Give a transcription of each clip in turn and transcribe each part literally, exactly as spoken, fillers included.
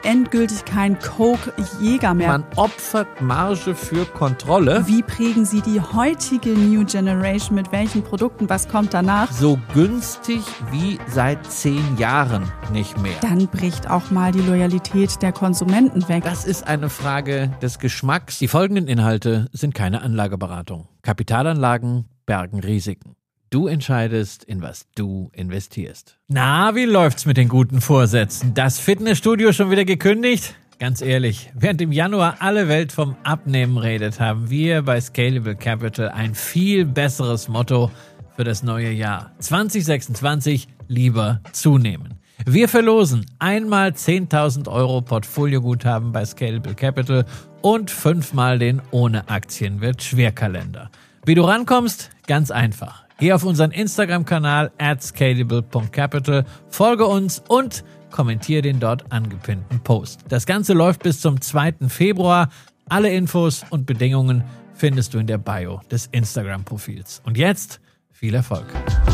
endgültig kein Coke-Jäger mehr. Man opfert Marge für Kontrolle. Wie prägen Sie die heutige New Generation? Mit welchen Produkten? Was kommt danach? So günstig wie seit zehn Jahren nicht mehr. Dann bricht auch mal die Loyalität der Konsumenten weg. Das ist eine Frage des Geschmacks. Die folgenden Inhalte sind keine Anlageberatung. Kapitalanlagen bergen Risiken. Du entscheidest, in was du investierst. Na, wie läuft's mit den guten Vorsätzen? Das Fitnessstudio schon wieder gekündigt? Ganz ehrlich, während im Januar alle Welt vom Abnehmen redet, haben wir bei Scalable Capital ein viel besseres Motto für das neue Jahr. zwanzig sechsundzwanzig lieber zunehmen. Wir verlosen einmal zehntausend Euro Portfolioguthaben bei Scalable Capital und fünfmal den ohne Aktienwert Schwerkalender. Wie du rankommst? Ganz einfach. Geh auf unseren Instagram-Kanal at scalable punkt capital, folge uns und kommentiere den dort angepinnten Post. Das Ganze läuft bis zum zweiten Februar. Alle Infos und Bedingungen findest du in der Bio des Instagram-Profils. Und jetzt viel Erfolg.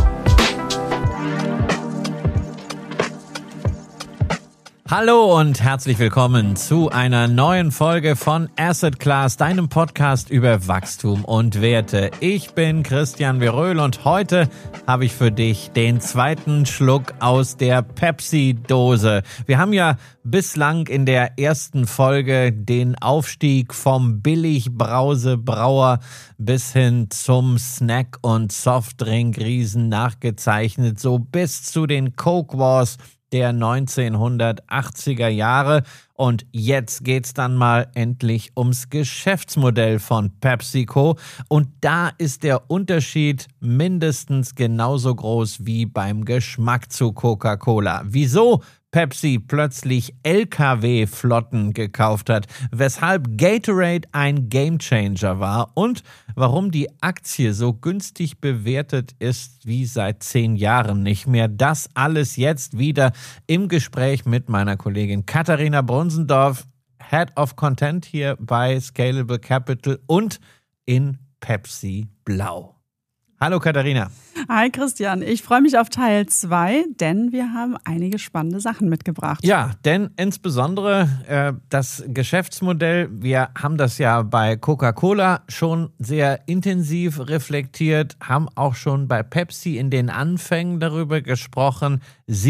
Hallo und herzlich willkommen zu einer neuen Folge von Asset Class, deinem Podcast über Wachstum und Werte. Ich bin Christian Veröhl und heute habe ich für dich den zweiten Schluck aus der Pepsi-Dose. Wir haben ja bislang in der ersten Folge den Aufstieg vom Billigbrause-Brauer bis hin zum Snack- und Softdrink-Riesen nachgezeichnet, so bis zu den Coke Wars der neunzehnhundertachtziger Jahre. Und jetzt geht's dann mal endlich ums Geschäftsmodell von PepsiCo. Und da ist der Unterschied mindestens genauso groß wie beim Geschmack zu Coca-Cola. Wieso Pepsi plötzlich L K W-Flotten gekauft hat, weshalb Gatorade ein Gamechanger war und warum die Aktie so günstig bewertet ist wie seit zehn Jahren nicht mehr. Das alles jetzt wieder im Gespräch mit meiner Kollegin Katharina Brunsendorf, Head of Content hier bei Scalable Capital und in Pepsi Blau. Hallo Katharina. Hi Christian, ich freue mich auf Teil zwei, denn wir haben einige spannende Sachen mitgebracht. Ja, denn insbesondere äh, das Geschäftsmodell, wir haben das ja bei Coca-Cola schon sehr intensiv reflektiert, haben auch schon bei Pepsi in den Anfängen darüber gesprochen,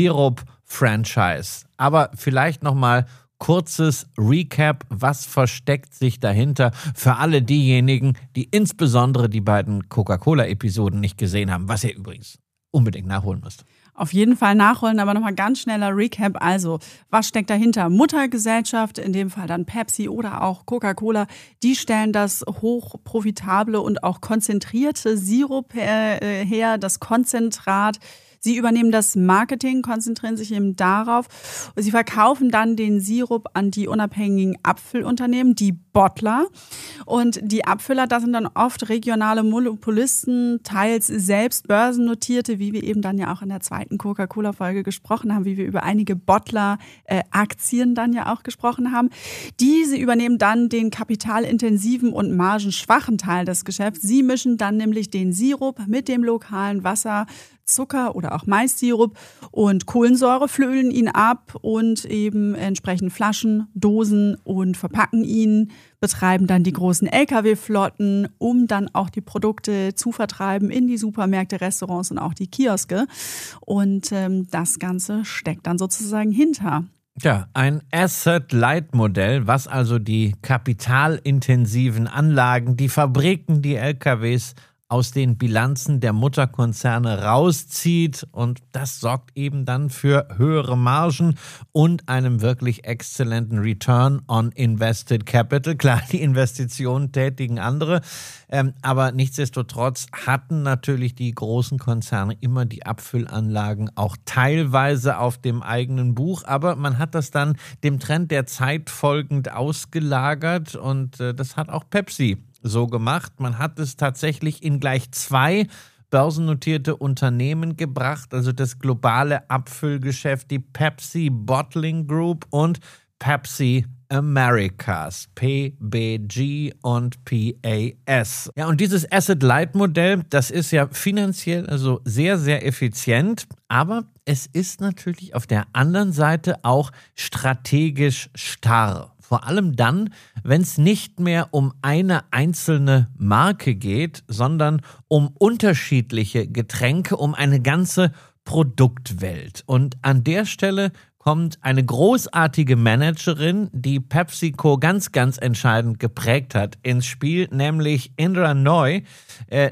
Sirup-Franchise. Aber vielleicht nochmal kurzes Recap, was versteckt sich dahinter für alle diejenigen, die insbesondere die beiden Coca-Cola-Episoden nicht gesehen haben, was ihr übrigens unbedingt nachholen müsst. Auf jeden Fall nachholen, aber nochmal ganz schneller Recap. Also, was steckt dahinter? Muttergesellschaft, in dem Fall dann Pepsi oder auch Coca-Cola, die stellen das hochprofitable und auch konzentrierte Sirup her, das Konzentrat. Sie übernehmen das Marketing, konzentrieren sich eben darauf. Sie verkaufen dann den Sirup an die unabhängigen Abfüllunternehmen, die Bottler. Und die Abfüller, das sind dann oft regionale Monopolisten, teils selbst börsennotierte, wie wir eben dann ja auch in der zweiten Coca-Cola-Folge gesprochen haben, wie wir über einige Bottler-Aktien dann ja auch gesprochen haben. Diese übernehmen dann den kapitalintensiven und margenschwachen Teil des Geschäfts. Sie mischen dann nämlich den Sirup mit dem lokalen Wasser, Zucker oder auch Maissirup und Kohlensäure, füllen ihn ab und eben entsprechend Flaschen, Dosen und verpacken ihn, betreiben dann die großen L K W-Flotten, um dann auch die Produkte zu vertreiben in die Supermärkte, Restaurants und auch die Kioske. Und ähm, das Ganze steckt dann sozusagen hinter. Ja, ein Asset-Light-Modell, was also die kapitalintensiven Anlagen, die Fabriken, die L K Ws aus den Bilanzen der Mutterkonzerne rauszieht, und das sorgt eben dann für höhere Margen und einem wirklich exzellenten Return on Invested Capital. Klar, die Investitionen tätigen andere, ähm, aber nichtsdestotrotz hatten natürlich die großen Konzerne immer die Abfüllanlagen auch teilweise auf dem eigenen Buch, aber man hat das dann dem Trend der Zeit folgend ausgelagert, und äh, das hat auch Pepsi so gemacht. Man hat es tatsächlich in gleich zwei börsennotierte Unternehmen gebracht, also das globale Abfüllgeschäft, die Pepsi Bottling Group und Pepsi Americas, P B G und P A S. Ja, und dieses Asset-Light-Modell, das ist ja finanziell also sehr, sehr effizient, aber es ist natürlich auf der anderen Seite auch strategisch starr. Vor allem dann, wenn es nicht mehr um eine einzelne Marke geht, sondern um unterschiedliche Getränke, um eine ganze Produktwelt. Und an der Stelle kommt eine großartige Managerin, die PepsiCo ganz, ganz entscheidend geprägt hat, ins Spiel, nämlich Indra Nooyi, äh,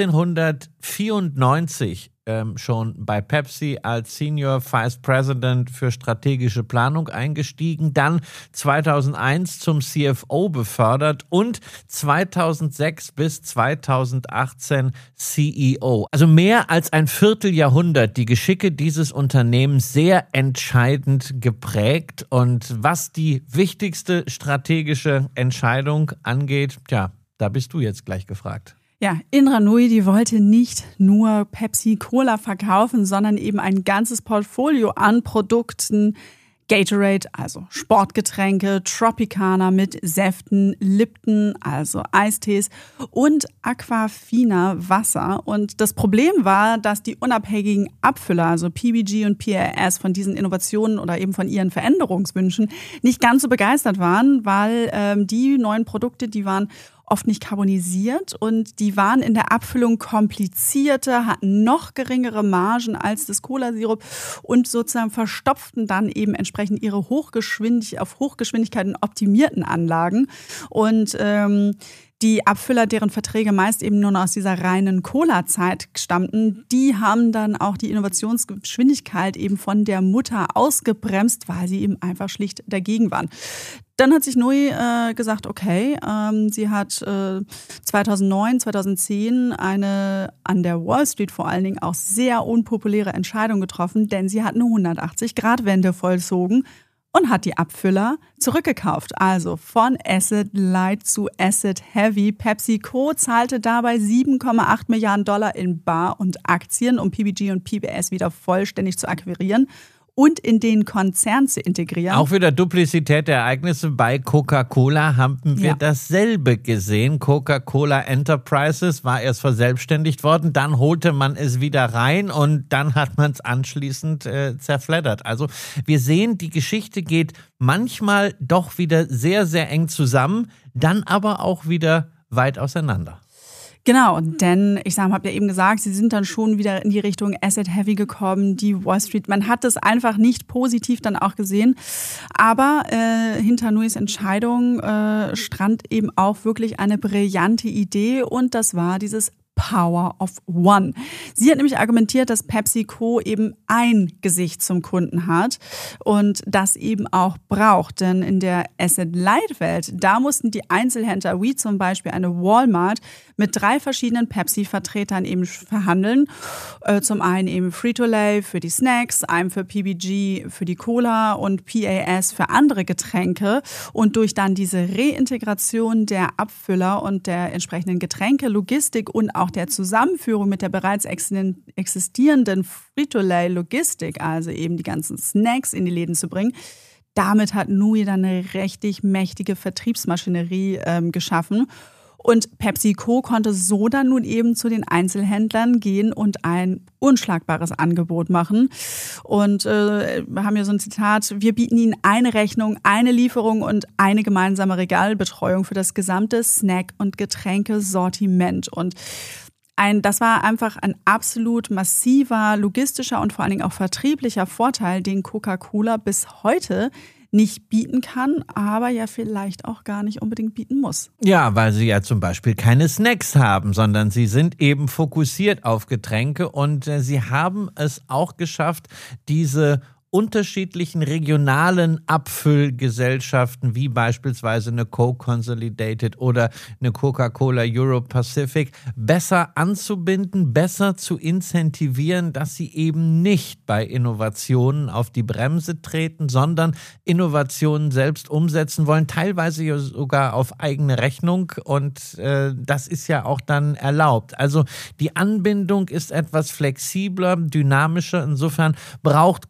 neunzehnhundertvierundneunzig ähm, schon bei Pepsi als Senior Vice President für strategische Planung eingestiegen, dann zweitausendeins zum C F O befördert und zweitausendsechs bis zweitausendachtzehn C E O. Also mehr als ein Vierteljahrhundert die Geschicke dieses Unternehmens sehr entscheidend geprägt. Und was die wichtigste strategische Entscheidung angeht, tja, da bist du jetzt gleich gefragt. Ja, Indra Nooyi, die wollte nicht nur Pepsi-Cola verkaufen, sondern eben ein ganzes Portfolio an Produkten. Gatorade, also Sportgetränke, Tropicana mit Säften, Lipton, also Eistees und Aquafina Wasser. Und das Problem war, dass die unabhängigen Abfüller, also P B G und P A S, von diesen Innovationen oder eben von ihren Veränderungswünschen nicht ganz so begeistert waren, weil ähm, die neuen Produkte, die waren oft nicht carbonisiert und die waren in der Abfüllung komplizierter, hatten noch geringere Margen als das Cola-Sirup und sozusagen verstopften dann eben entsprechend ihre Hochgeschwindig auf Hochgeschwindigkeiten optimierten Anlagen. Und ähm, die Abfüller, deren Verträge meist eben nur noch aus dieser reinen Cola-Zeit stammten, die haben dann auch die Innovationsgeschwindigkeit eben von der Mutter ausgebremst, weil sie eben einfach schlicht dagegen waren. Dann hat sich Nooyi äh, gesagt, okay, ähm, sie hat äh, zweitausendneun, zweitausendzehn eine an der Wall Street vor allen Dingen auch sehr unpopuläre Entscheidung getroffen, denn sie hat eine hundertachtzig-Grad-Wende vollzogen und hat die Abfüller zurückgekauft. Also von Asset Light zu Asset Heavy. PepsiCo zahlte dabei sieben Komma acht Milliarden Dollar in Bar und Aktien, um P B G und P B S wieder vollständig zu akquirieren und in den Konzern zu integrieren. Auch wieder Duplizität der Ereignisse. Bei Coca-Cola haben wir Ja. dasselbe gesehen. Coca-Cola Enterprises war erst verselbstständigt worden, dann holte man es wieder rein und dann hat man es anschließend äh, zerfleddert. Also wir sehen, die Geschichte geht manchmal doch wieder sehr, sehr eng zusammen, dann aber auch wieder weit auseinander. Genau, denn ich sage, habt ja eben gesagt, sie sind dann schon wieder in die Richtung Asset Heavy gekommen, die Wall Street. Man hat das einfach nicht positiv dann auch gesehen. Aber äh, hinter Nooyis Entscheidung äh, stand eben auch wirklich eine brillante Idee und das war dieses Power of One. Sie hat nämlich argumentiert, dass PepsiCo eben ein Gesicht zum Kunden hat und das eben auch braucht. Denn in der Asset-Light-Welt, da mussten die Einzelhändler wie zum Beispiel eine Walmart mit drei verschiedenen Pepsi-Vertretern eben verhandeln. Zum einen eben Frito-Lay für die Snacks, einem für P B G für die Cola und P A S für andere Getränke. Und durch dann diese Reintegration der Abfüller und der entsprechenden Getränke, Logistik und auch der Zusammenführung mit der bereits existierenden Frito-Lay-Logistik, also eben die ganzen Snacks in die Läden zu bringen, damit hat Nooyi dann eine richtig mächtige Vertriebsmaschinerie ähm, geschaffen. Und PepsiCo konnte so dann nun eben zu den Einzelhändlern gehen und ein unschlagbares Angebot machen. Und äh, wir haben hier so ein Zitat, wir bieten Ihnen eine Rechnung, eine Lieferung und eine gemeinsame Regalbetreuung für das gesamte Snack- und Getränkesortiment. Und ein, das war einfach ein absolut massiver logistischer und vor allen Dingen auch vertrieblicher Vorteil, den Coca-Cola bis heute nicht bieten kann, aber ja vielleicht auch gar nicht unbedingt bieten muss. Ja, weil sie ja zum Beispiel keine Snacks haben, sondern sie sind eben fokussiert auf Getränke und äh, sie haben es auch geschafft, diese unterschiedlichen regionalen Abfüllgesellschaften wie beispielsweise eine Coke Consolidated oder eine Coca-Cola Europe Pacific besser anzubinden, besser zu incentivieren, dass sie eben nicht bei Innovationen auf die Bremse treten, sondern Innovationen selbst umsetzen wollen, teilweise sogar auf eigene Rechnung und äh, das ist ja auch dann erlaubt. Also die Anbindung ist etwas flexibler, dynamischer, insofern braucht Coca-Cola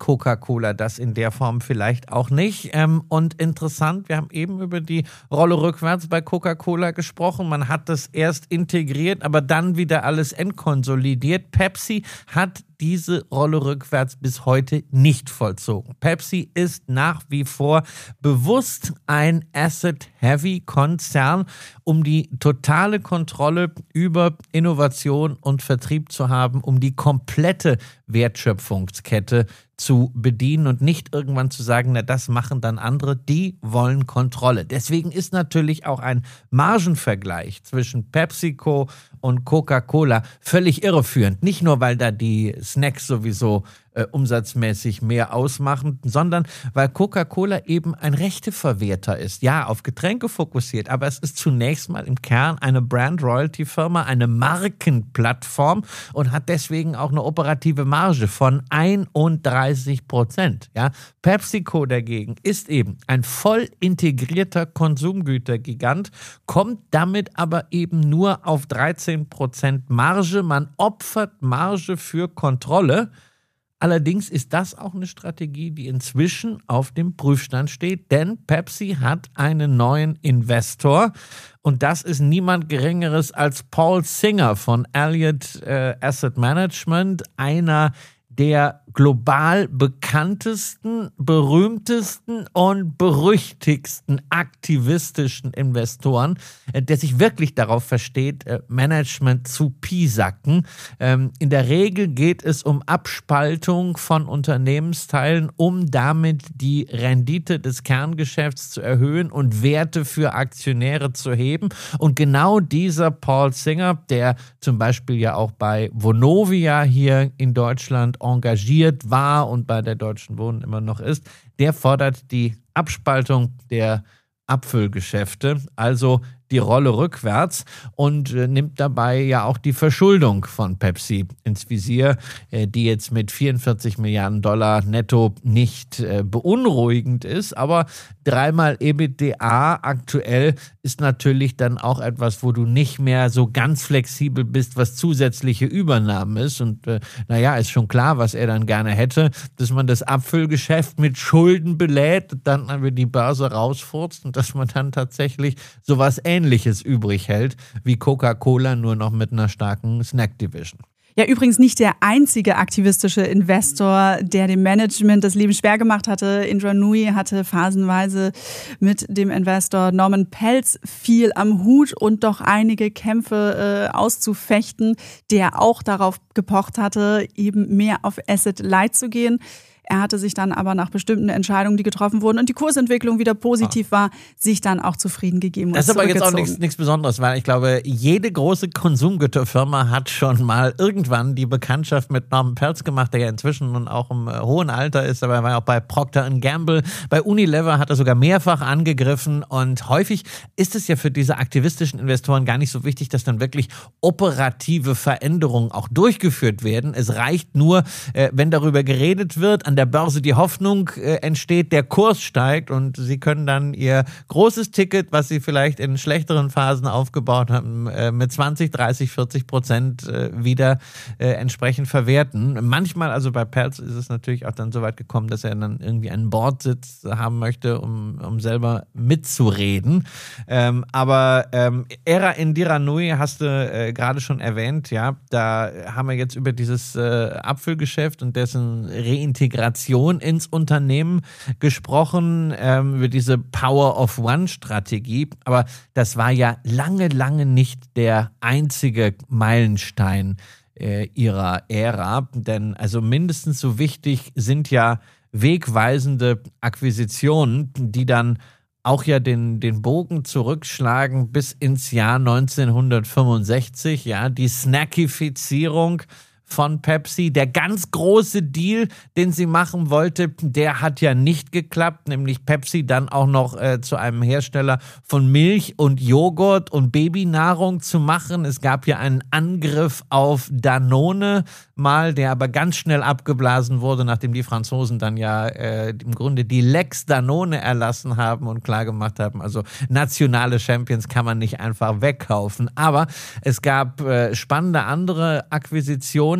Coca-Cola das in der Form vielleicht auch nicht. Ähm, und interessant, wir haben eben über die Rolle rückwärts bei Coca-Cola gesprochen. Man hat das erst integriert, aber dann wieder alles entkonsolidiert. Pepsi hat diese Rolle rückwärts bis heute nicht vollzogen. Pepsi ist nach wie vor bewusst ein Asset-Heavy-Konzern, um die totale Kontrolle über Innovation und Vertrieb zu haben, um die komplette Wertschöpfungskette zu bedienen und nicht irgendwann zu sagen, na, das machen dann andere, die wollen Kontrolle. Deswegen ist natürlich auch ein Margenvergleich zwischen PepsiCo und Coca-Cola völlig irreführend. Nicht nur, weil da die Snacks sowieso äh, umsatzmäßig mehr ausmachen, sondern weil Coca-Cola eben ein Rechteverwerter ist. Ja, auf Getränke fokussiert, aber es ist zunächst mal im Kern eine Brand-Royalty-Firma, eine Markenplattform und hat deswegen auch eine operative Marge von einunddreißig Prozent. Ja, PepsiCo dagegen ist eben ein voll integrierter Konsumgütergigant, kommt damit aber eben nur auf dreizehn Prozent Marge. Man opfert Marge für Kontrolle. Allerdings ist das auch eine Strategie, die inzwischen auf dem Prüfstand steht, denn Pepsi hat einen neuen Investor und das ist niemand Geringeres als Paul Singer von Elliott äh, Asset Management, einer der global bekanntesten, berühmtesten und berüchtigsten aktivistischen Investoren, der sich wirklich darauf versteht, Management zu piesacken. In der Regel geht es um Abspaltung von Unternehmensteilen, um damit die Rendite des Kerngeschäfts zu erhöhen und Werte für Aktionäre zu heben. Und genau dieser Paul Singer, der zum Beispiel ja auch bei Vonovia hier in Deutschland engagiert war und bei der Deutschen Wohnen immer noch ist, der fordert die Abspaltung der Abfüllgeschäfte, also die Rolle rückwärts und äh, nimmt dabei ja auch die Verschuldung von Pepsi ins Visier, äh, die jetzt mit vierundvierzig Milliarden Dollar netto nicht äh, beunruhigend ist, aber dreimal EBITDA aktuell ist natürlich dann auch etwas, wo du nicht mehr so ganz flexibel bist, was zusätzliche Übernahmen ist und äh, naja, ist schon klar, was er dann gerne hätte, dass man das Abfüllgeschäft mit Schulden belädt und dann über die Börse rausfurzt und dass man dann tatsächlich sowas Ähnliches Ähnliches übrig hält wie Coca-Cola, nur noch mit einer starken Snack-Division. Ja, übrigens nicht der einzige aktivistische Investor, der dem Management das Leben schwer gemacht hatte. Indra Nooyi hatte phasenweise mit dem Investor Norman Pelz viel am Hut und doch einige Kämpfe äh, auszufechten, der auch darauf gepocht hatte, eben mehr auf Asset Light zu gehen. Er hatte sich dann aber nach bestimmten Entscheidungen, die getroffen wurden und die Kursentwicklung wieder positiv ah. war, sich dann auch zufrieden gegeben und Das ist aber jetzt auch nichts, nichts Besonderes, weil ich glaube, jede große Konsumgüterfirma hat schon mal irgendwann die Bekanntschaft mit Norman Pelz gemacht, der ja inzwischen nun auch im hohen Alter ist, aber er war auch bei Procter and Gamble, bei Unilever hat er sogar mehrfach angegriffen und häufig ist es ja für diese aktivistischen Investoren gar nicht so wichtig, dass dann wirklich operative Veränderungen auch durchgeführt werden. Es reicht nur, wenn darüber geredet wird, an der Börse die Hoffnung äh, entsteht, der Kurs steigt und sie können dann ihr großes Ticket, was sie vielleicht in schlechteren Phasen aufgebaut haben, äh, mit zwanzig, dreißig, vierzig Prozent äh, wieder äh, entsprechend verwerten. Manchmal, also bei Pelz ist es natürlich auch dann so weit gekommen, dass er dann irgendwie einen Boardsitz haben möchte, um, um selber mitzureden. Ähm, aber ähm, Era Indira Nooyi hast du äh, gerade schon erwähnt, ja, da haben wir jetzt über dieses äh, Abfüllgeschäft und dessen Reintegration ins Unternehmen gesprochen, ähm, über diese Power of One-Strategie. Aber das war ja lange, lange nicht der einzige Meilenstein äh, ihrer Ära. Denn also mindestens so wichtig sind ja wegweisende Akquisitionen, die dann auch ja den, den Bogen zurückschlagen bis ins Jahr neunzehnhundertfünfundsechzig, ja, die Snackifizierung von Pepsi. Der ganz große Deal, den sie machen wollte, der hat ja nicht geklappt, nämlich Pepsi dann auch noch äh, zu einem Hersteller von Milch und Joghurt und Babynahrung zu machen. Es gab ja einen Angriff auf Danone mal, der aber ganz schnell abgeblasen wurde, nachdem die Franzosen dann ja äh, im Grunde die Lex Danone erlassen haben und klargemacht haben, also nationale Champions kann man nicht einfach wegkaufen. Aber es gab äh, spannende andere Akquisitionen,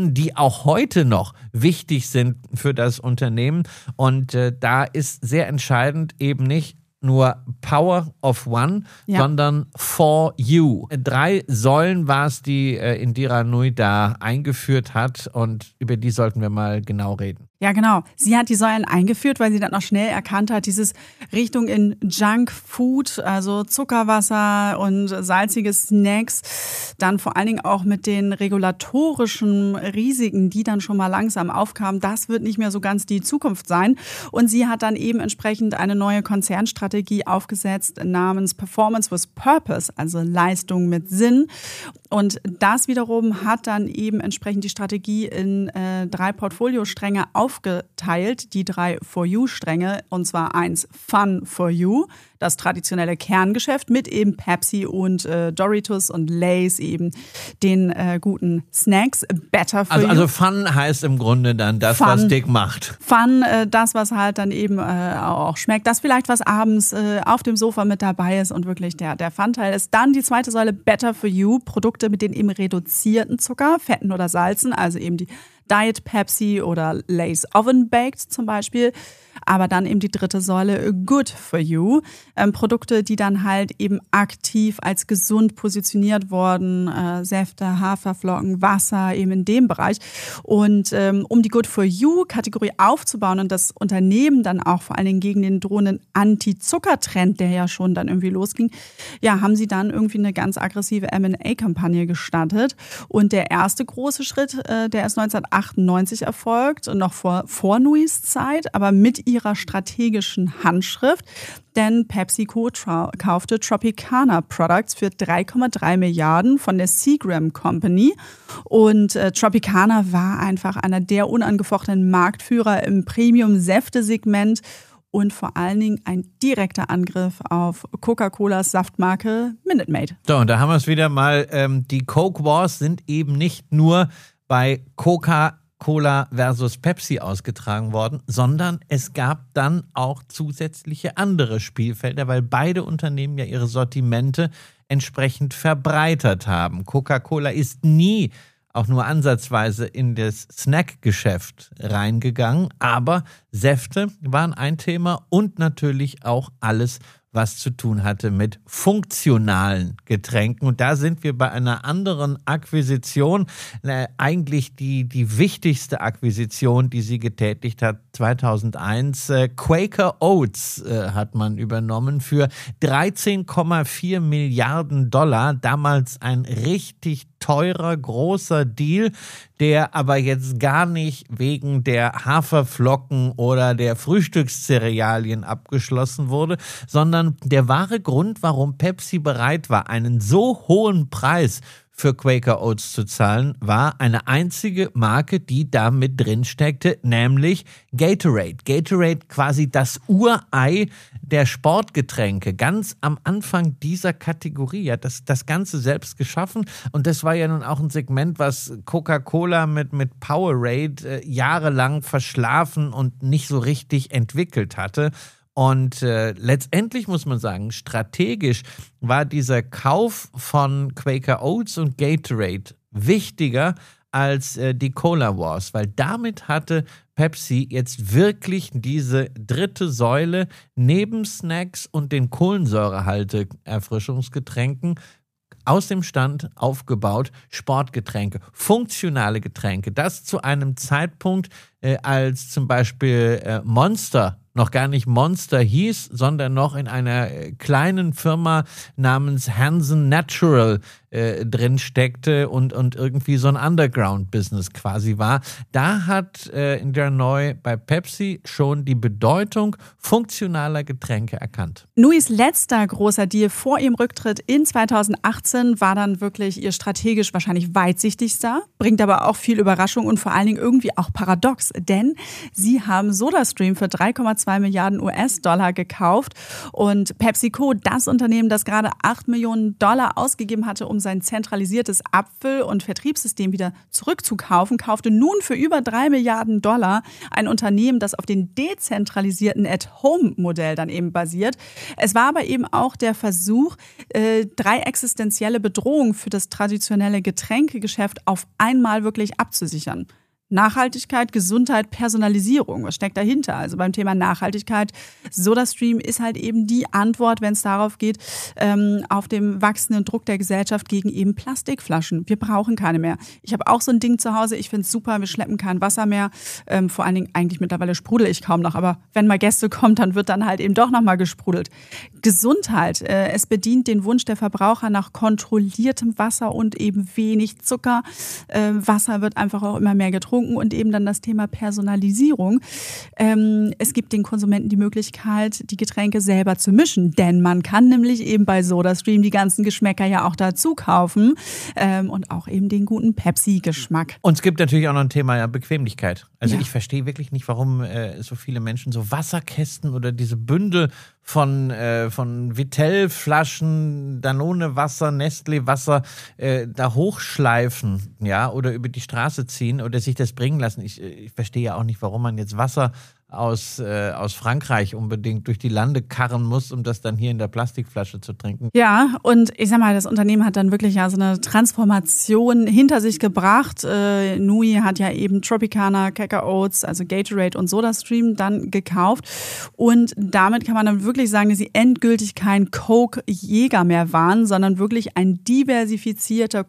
Faktoren, die auch heute noch wichtig sind für das Unternehmen. Und äh, da ist sehr entscheidend eben nicht nur Power of One, ja. sondern For You. Drei Säulen war es, die äh, Indira Nooyi da eingeführt hat, und über die sollten wir mal genau reden. Ja, genau. Sie hat die Säulen eingeführt, weil sie dann auch schnell erkannt hat, dieses Richtung in Junk Food, also Zuckerwasser und salzige Snacks, dann vor allen Dingen auch mit den regulatorischen Risiken, die dann schon mal langsam aufkamen. Das wird nicht mehr so ganz die Zukunft sein. Und sie hat dann eben entsprechend eine neue Konzernstrategie aufgesetzt namens Performance with Purpose, also Leistung mit Sinn. Und das wiederum hat dann eben entsprechend die Strategie in äh, drei Portfoliostränge aufgeteilt, die drei For You-Stränge, und zwar eins Fun for You, das traditionelle Kerngeschäft mit eben Pepsi und äh, Doritos und Lay's, eben den äh, guten Snacks. Better for also, You. Also Fun heißt im Grunde dann das, Fun, was dick macht. Fun, äh, das, was halt dann eben äh, auch schmeckt, das vielleicht, was abends äh, auf dem Sofa mit dabei ist und wirklich der, der Fun-Teil ist. Dann die zweite Säule, Better for You, Produkte mit den eben reduzierten Zucker, Fetten oder Salzen, also eben die Diet Pepsi oder Lay's Oven Baked zum Beispiel. Aber dann eben die dritte Säule, Good for You. Ähm, Produkte, die dann halt eben aktiv als gesund positioniert wurden. Äh, Säfte, Haferflocken, Wasser, eben in dem Bereich. Und ähm, um die Good for You-Kategorie aufzubauen und das Unternehmen dann auch vor allen Dingen gegen den drohenden Anti-Zucker-Trend, der ja schon dann irgendwie losging, ja, haben sie dann irgendwie eine ganz aggressive M and A-Kampagne gestartet. Und der erste große Schritt, äh, der ist neunzehnhundertachtundneunzig erfolgt, noch vor, vor Nooyis Zeit, aber mit ihrer strategischen Handschrift, denn PepsiCo tra- kaufte Tropicana Products für drei Komma drei Milliarden von der Seagram Company, und äh, Tropicana war einfach einer der unangefochtenen Marktführer im Premium-Säfte-Segment und vor allen Dingen ein direkter Angriff auf Coca-Colas Saftmarke Minute Maid. So, und da haben wir es wieder mal, ähm, die Coke Wars sind eben nicht nur bei Coca Cola versus Pepsi ausgetragen worden, sondern es gab dann auch zusätzliche andere Spielfelder, weil beide Unternehmen ja ihre Sortimente entsprechend verbreitert haben. Coca-Cola ist nie auch nur ansatzweise in das Snackgeschäft reingegangen, aber Säfte waren ein Thema und natürlich auch alles, was zu tun hatte mit funktionalen Getränken. Und da sind wir bei einer anderen Akquisition, äh, eigentlich die, die wichtigste Akquisition, die sie getätigt hat, zweitausendeins. Äh, Quaker Oats äh, hat man übernommen für dreizehn Komma vier Milliarden Dollar. Damals ein richtig teurer, großer Deal, der aber jetzt gar nicht wegen der Haferflocken oder der Frühstückscerealien abgeschlossen wurde, sondern der wahre Grund, warum Pepsi bereit war, einen so hohen Preis für Quaker Oats zu zahlen, war eine einzige Marke, die da mit drin steckte, nämlich Gatorade. Gatorade, quasi das Urei der Sportgetränke, ganz am Anfang dieser Kategorie, hat das, das Ganze selbst geschaffen, und das war ja nun auch ein Segment, was Coca-Cola mit, mit Powerade äh, jahrelang verschlafen und nicht so richtig entwickelt hatte. Und äh, letztendlich muss man sagen, strategisch war dieser Kauf von Quaker Oats und Gatorade wichtiger als äh, die Cola Wars, weil damit hatte Pepsi jetzt wirklich diese dritte Säule neben Snacks und den Kohlensäurehalte-Erfrischungsgetränken aus dem Stand aufgebaut, Sportgetränke, funktionale Getränke. Das zu einem Zeitpunkt, äh, als zum Beispiel äh, Monster noch gar nicht Monster hieß, sondern noch in einer kleinen Firma namens Hansen Natural äh, drin steckte und, und irgendwie so ein Underground-Business quasi war. Da hat äh, Indira Nooyi bei Pepsi schon die Bedeutung funktionaler Getränke erkannt. Nooyis letzter großer Deal vor ihrem Rücktritt in zweitausendachtzehn war dann wirklich ihr strategisch wahrscheinlich weitsichtigster, bringt aber auch viel Überraschung und vor allen Dingen irgendwie auch paradox, denn sie haben SodaStream für drei Komma zwei Milliarden U S-Dollar gekauft, und PepsiCo, das Unternehmen, das gerade acht Millionen Dollar ausgegeben hatte, um sein zentralisiertes Abfüll- und Vertriebssystem wieder zurückzukaufen, kaufte nun für über drei Milliarden Dollar ein Unternehmen, das auf dem dezentralisierten At-Home-Modell dann eben basiert. Es war aber eben auch der Versuch, äh, drei existenzielle Bedrohungen für das traditionelle Getränkegeschäft auf einmal wirklich abzusichern. Nachhaltigkeit, Gesundheit, Personalisierung, was steckt dahinter? Also beim Thema Nachhaltigkeit, SodaStream ist halt eben die Antwort, wenn es darauf geht, ähm, auf dem wachsenden Druck der Gesellschaft gegen eben Plastikflaschen. Wir brauchen keine mehr. Ich habe auch so ein Ding zu Hause, ich finde es super, wir schleppen kein Wasser mehr. Ähm, vor allen Dingen, eigentlich mittlerweile sprudel ich kaum noch, aber wenn mal Gäste kommen, dann wird dann halt eben doch nochmal gesprudelt. Gesundheit, äh, es bedient den Wunsch der Verbraucher nach kontrolliertem Wasser und eben wenig Zucker. Äh, Wasser wird einfach auch immer mehr getrunken. Und eben dann das Thema Personalisierung. Ähm, es gibt den Konsumenten die Möglichkeit, die Getränke selber zu mischen, denn man kann nämlich eben bei SodaStream die ganzen Geschmäcker ja auch dazu kaufen ähm, und auch eben den guten Pepsi-Geschmack. Und es gibt natürlich auch noch ein Thema ja, Bequemlichkeit. Also ja. ich verstehe wirklich nicht, warum äh, so viele Menschen so Wasserkästen oder diese Bündel von, äh, von Vitell-Flaschen, Danone-Wasser, Nestlé-Wasser äh, da hochschleifen, ja, oder über die Straße ziehen oder sich das bringen lassen. Ich, ich verstehe ja auch nicht, warum man jetzt Wasser aus, äh, aus Frankreich unbedingt durch die Lande karren muss, um das dann hier in der Plastikflasche zu trinken. Ja, und ich sag mal, das Unternehmen hat dann wirklich ja so eine Transformation hinter sich gebracht. Äh, Nui hat ja eben Tropicana, Quaker Oats, also Gatorade und SodaStream dann gekauft. Und damit kann man dann wirklich sagen, dass sie endgültig kein Coke-Jäger mehr waren, sondern wirklich ein diversifizierter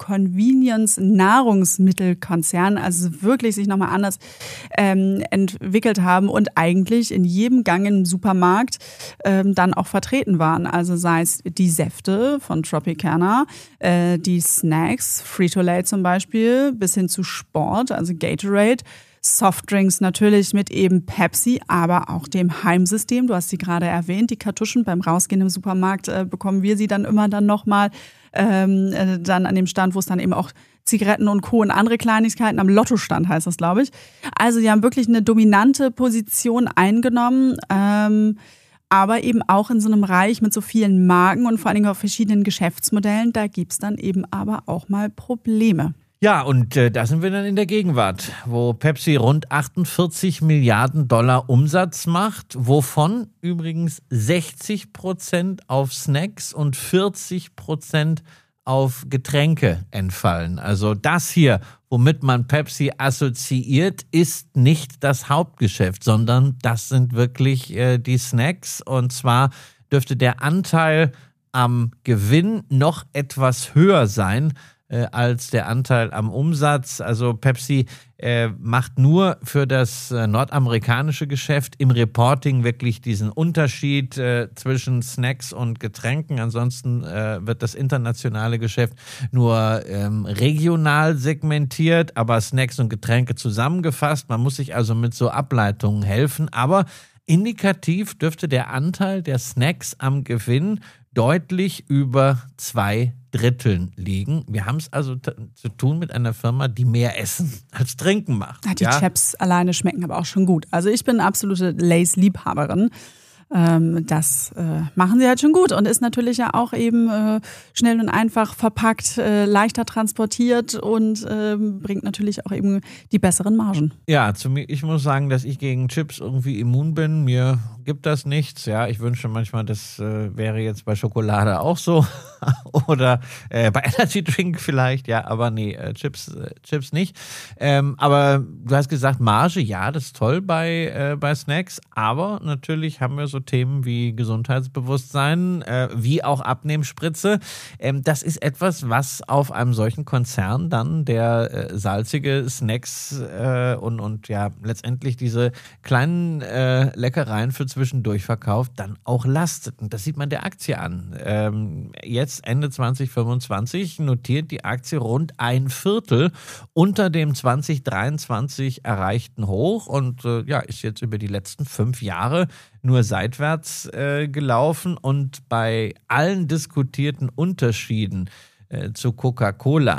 Convenience-Nahrungsmittelkonzern, also wirklich sich nochmal anders ähm, entwickelt haben und eigentlich in jedem Gang im Supermarkt ähm, dann auch vertreten waren. Also sei es die Säfte von Tropicana, äh, die Snacks, Frito-Lay zum Beispiel, bis hin zu Sport, also Gatorade, Softdrinks natürlich mit eben Pepsi, aber auch dem Heimsystem. Du hast sie gerade erwähnt, die Kartuschen. Beim Rausgehen im Supermarkt äh, bekommen wir sie dann immer dann nochmal ähm, äh, dann an dem Stand, wo es dann eben auch Zigaretten und Co. und andere Kleinigkeiten, am Lottostand heißt das, glaube ich. Also die haben wirklich eine dominante Position eingenommen, ähm, aber eben auch in so einem Bereich mit so vielen Marken und vor allen Dingen auch verschiedenen Geschäftsmodellen, da gibt's dann eben aber auch mal Probleme. Ja, und äh, da sind wir dann in der Gegenwart, wo Pepsi rund achtundvierzig Milliarden Dollar Umsatz macht, wovon übrigens sechzig Prozent auf Snacks und vierzig Prozent auf Getränke entfallen. Also das hier, womit man Pepsi assoziiert, ist nicht das Hauptgeschäft, sondern das sind wirklich äh, die Snacks. Und zwar dürfte der Anteil am Gewinn noch etwas höher sein äh, als der Anteil am Umsatz. Also Pepsi äh, macht nur für das äh, nordamerikanische Geschäft im Reporting wirklich diesen Unterschied äh, zwischen Snacks und Getränken. Ansonsten äh, wird das internationale Geschäft nur ähm, regional segmentiert, aber Snacks und Getränke zusammengefasst. Man muss sich also mit so Ableitungen helfen, aber indikativ dürfte der Anteil der Snacks am Gewinn deutlich über zwei Dritteln liegen. Wir haben es also t- zu tun mit einer Firma, die mehr Essen als Trinken macht. Die ja? Chips alleine schmecken aber auch schon gut. Also ich bin absolute Lay's-Liebhaberin. Ähm, das äh, machen sie halt schon gut und ist natürlich ja auch eben äh, schnell und einfach verpackt, äh, leichter transportiert und äh, bringt natürlich auch eben die besseren Margen. Ja, zu mir, ich muss sagen, dass ich gegen Chips irgendwie immun bin. Mir gibt das nichts. Ja, ich wünsche manchmal, das äh, wäre jetzt bei Schokolade auch so oder äh, bei Energy Drink vielleicht. Ja, aber nee, äh, Chips, äh, Chips nicht. Ähm, aber du hast gesagt, Marge, ja, das ist toll bei äh, bei Snacks. Aber natürlich haben wir so Themen wie Gesundheitsbewusstsein, äh, wie auch Abnehmspritze. Ähm, das ist etwas, was auf einem solchen Konzern dann, der äh, salzige Snacks äh, und, und ja letztendlich diese kleinen äh, Leckereien für zwischendurch verkauft, dann auch lastet. Und das sieht man der Aktie an. Ähm, jetzt Ende zwanzig fünfundzwanzig notiert die Aktie rund ein Viertel unter dem zwanzig dreiundzwanzig erreichten Hoch und äh, ja, ist jetzt über die letzten fünf Jahre nur seitwärts äh, gelaufen und bei allen diskutierten Unterschieden äh, zu Coca-Cola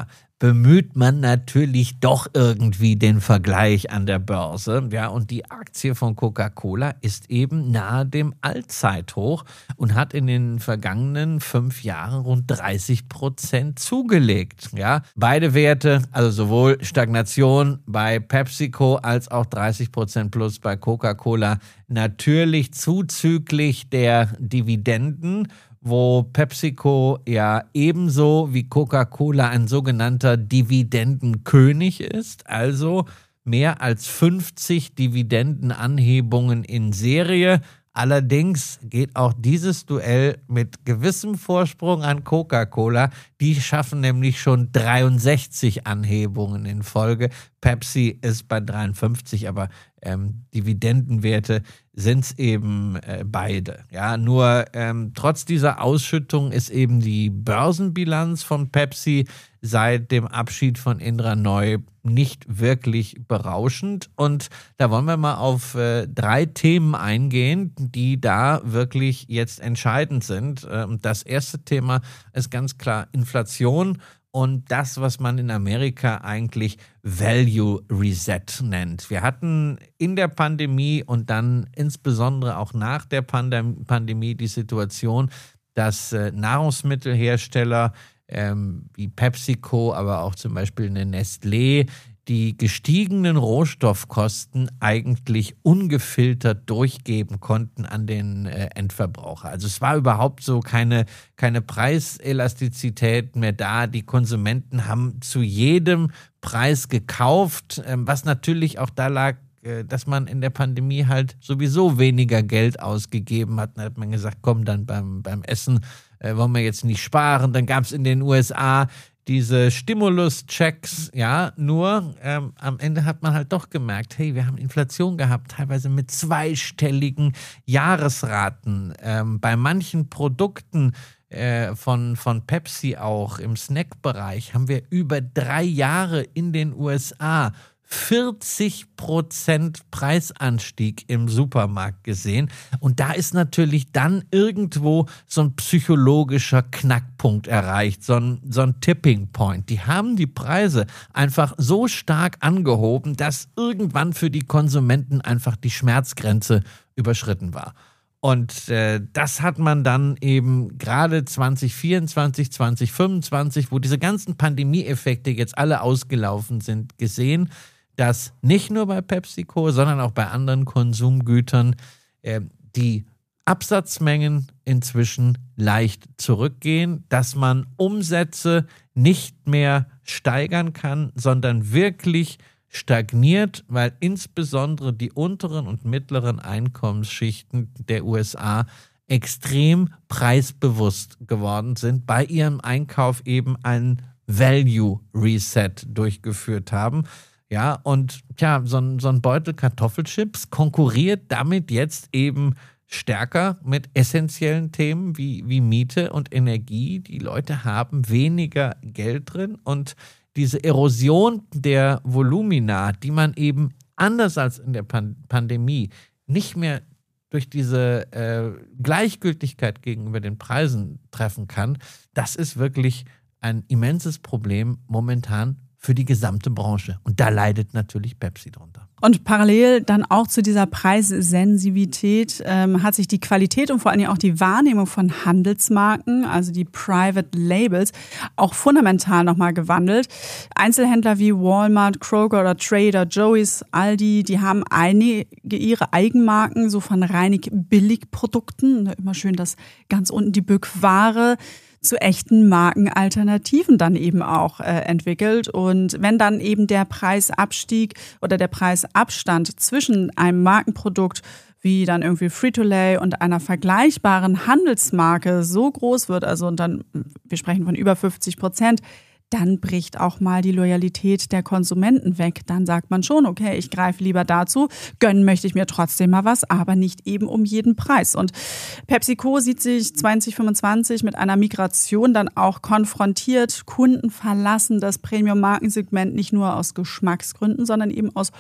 bemüht man natürlich doch irgendwie den Vergleich an der Börse. Ja, und die Aktie von Coca-Cola ist eben nahe dem Allzeithoch und hat in den vergangenen fünf Jahren rund dreißig Prozent zugelegt. Ja, beide Werte, also sowohl Stagnation bei PepsiCo als auch dreißig Prozent plus bei Coca-Cola, natürlich zuzüglich der Dividenden, wo PepsiCo ja ebenso wie Coca-Cola ein sogenannter Dividendenkönig ist, also mehr als fünfzig Dividendenanhebungen in Serie. Allerdings geht auch dieses Duell mit gewissem Vorsprung an Coca-Cola. Die schaffen nämlich schon dreiundsechzig Anhebungen in Folge. Pepsi ist bei dreiundfünfzig, aber ähm, Dividendenwerte sind es eben äh, beide. Ja, nur ähm, trotz dieser Ausschüttung ist eben die Börsenbilanz von Pepsi seit dem Abschied von Indra Nooy nicht wirklich berauschend. Und da wollen wir mal auf äh, drei Themen eingehen, die da wirklich jetzt entscheidend sind. Ähm, das erste Thema ist ganz klar Inflation und das, was man in Amerika eigentlich Value Reset nennt. Wir hatten in der Pandemie und dann insbesondere auch nach der Pandem- Pandemie die Situation, dass äh, Nahrungsmittelhersteller ähm, wie PepsiCo, aber auch zum Beispiel eine Nestlé, die gestiegenen Rohstoffkosten eigentlich ungefiltert durchgeben konnten an den äh, Endverbraucher. Also es war überhaupt so keine, keine Preiselastizität mehr da. Die Konsumenten haben zu jedem Preis gekauft, ähm, was natürlich auch da lag, äh, dass man in der Pandemie halt sowieso weniger Geld ausgegeben hat. Dann hat man gesagt, komm, dann beim, beim Essen äh, wollen wir jetzt nicht sparen. Dann gab es in den U S A diese Stimulus-Checks, ja, nur ähm, am Ende hat man halt doch gemerkt, hey, wir haben Inflation gehabt, teilweise mit zweistelligen Jahresraten. Ähm, bei manchen Produkten äh, von, von Pepsi auch im Snackbereich haben wir über drei Jahre in den U S A vierzig Prozent Preisanstieg im Supermarkt gesehen. Und da ist natürlich dann irgendwo so ein psychologischer Knackpunkt erreicht, so ein, so ein Tipping Point. Die haben die Preise einfach so stark angehoben, dass irgendwann für die Konsumenten einfach die Schmerzgrenze überschritten war. Und äh, das hat man dann eben gerade zwanzig vierundzwanzig, zwanzig fünfundzwanzig, wo diese ganzen Pandemieeffekte jetzt alle ausgelaufen sind, gesehen, dass nicht nur bei PepsiCo, sondern auch bei anderen Konsumgütern äh, die Absatzmengen inzwischen leicht zurückgehen, dass man Umsätze nicht mehr steigern kann, sondern wirklich stagniert, weil insbesondere die unteren und mittleren Einkommensschichten der U S A extrem preisbewusst geworden sind, bei ihrem Einkauf eben einen Value Reset durchgeführt haben. Ja, und tja, so ein, so ein Beutel Kartoffelchips konkurriert damit jetzt eben stärker mit essentiellen Themen wie, wie Miete und Energie. Die Leute haben weniger Geld drin und diese Erosion der Volumina, die man eben anders als in der Pan- Pandemie nicht mehr durch diese äh, Gleichgültigkeit gegenüber den Preisen treffen kann, das ist wirklich ein immenses Problem momentan für die gesamte Branche. Und da leidet natürlich Pepsi drunter. Und parallel dann auch zu dieser Preissensibilität ähm, hat sich die Qualität und vor allen Dingen auch die Wahrnehmung von Handelsmarken, also die Private Labels, auch fundamental nochmal gewandelt. Einzelhändler wie Walmart, Kroger oder Trader Joe's, Aldi, die haben einige ihre Eigenmarken so von reinig Billigprodukten, immer schön das ganz unten die Bückware, zu echten Markenalternativen dann eben auch äh, entwickelt. Und wenn dann eben der Preisabstieg oder der Preisabstand zwischen einem Markenprodukt wie dann irgendwie Frito-Lay und einer vergleichbaren Handelsmarke so groß wird, also und dann, wir sprechen von über fünfzig Prozent, dann bricht auch mal die Loyalität der Konsumenten weg. Dann sagt man schon, okay, ich greife lieber dazu, gönnen möchte ich mir trotzdem mal was, aber nicht eben um jeden Preis. Und PepsiCo sieht sich zwanzig fünfundzwanzig mit einer Migration dann auch konfrontiert. Kunden verlassen das Premium-Markensegment nicht nur aus Geschmacksgründen, sondern eben aus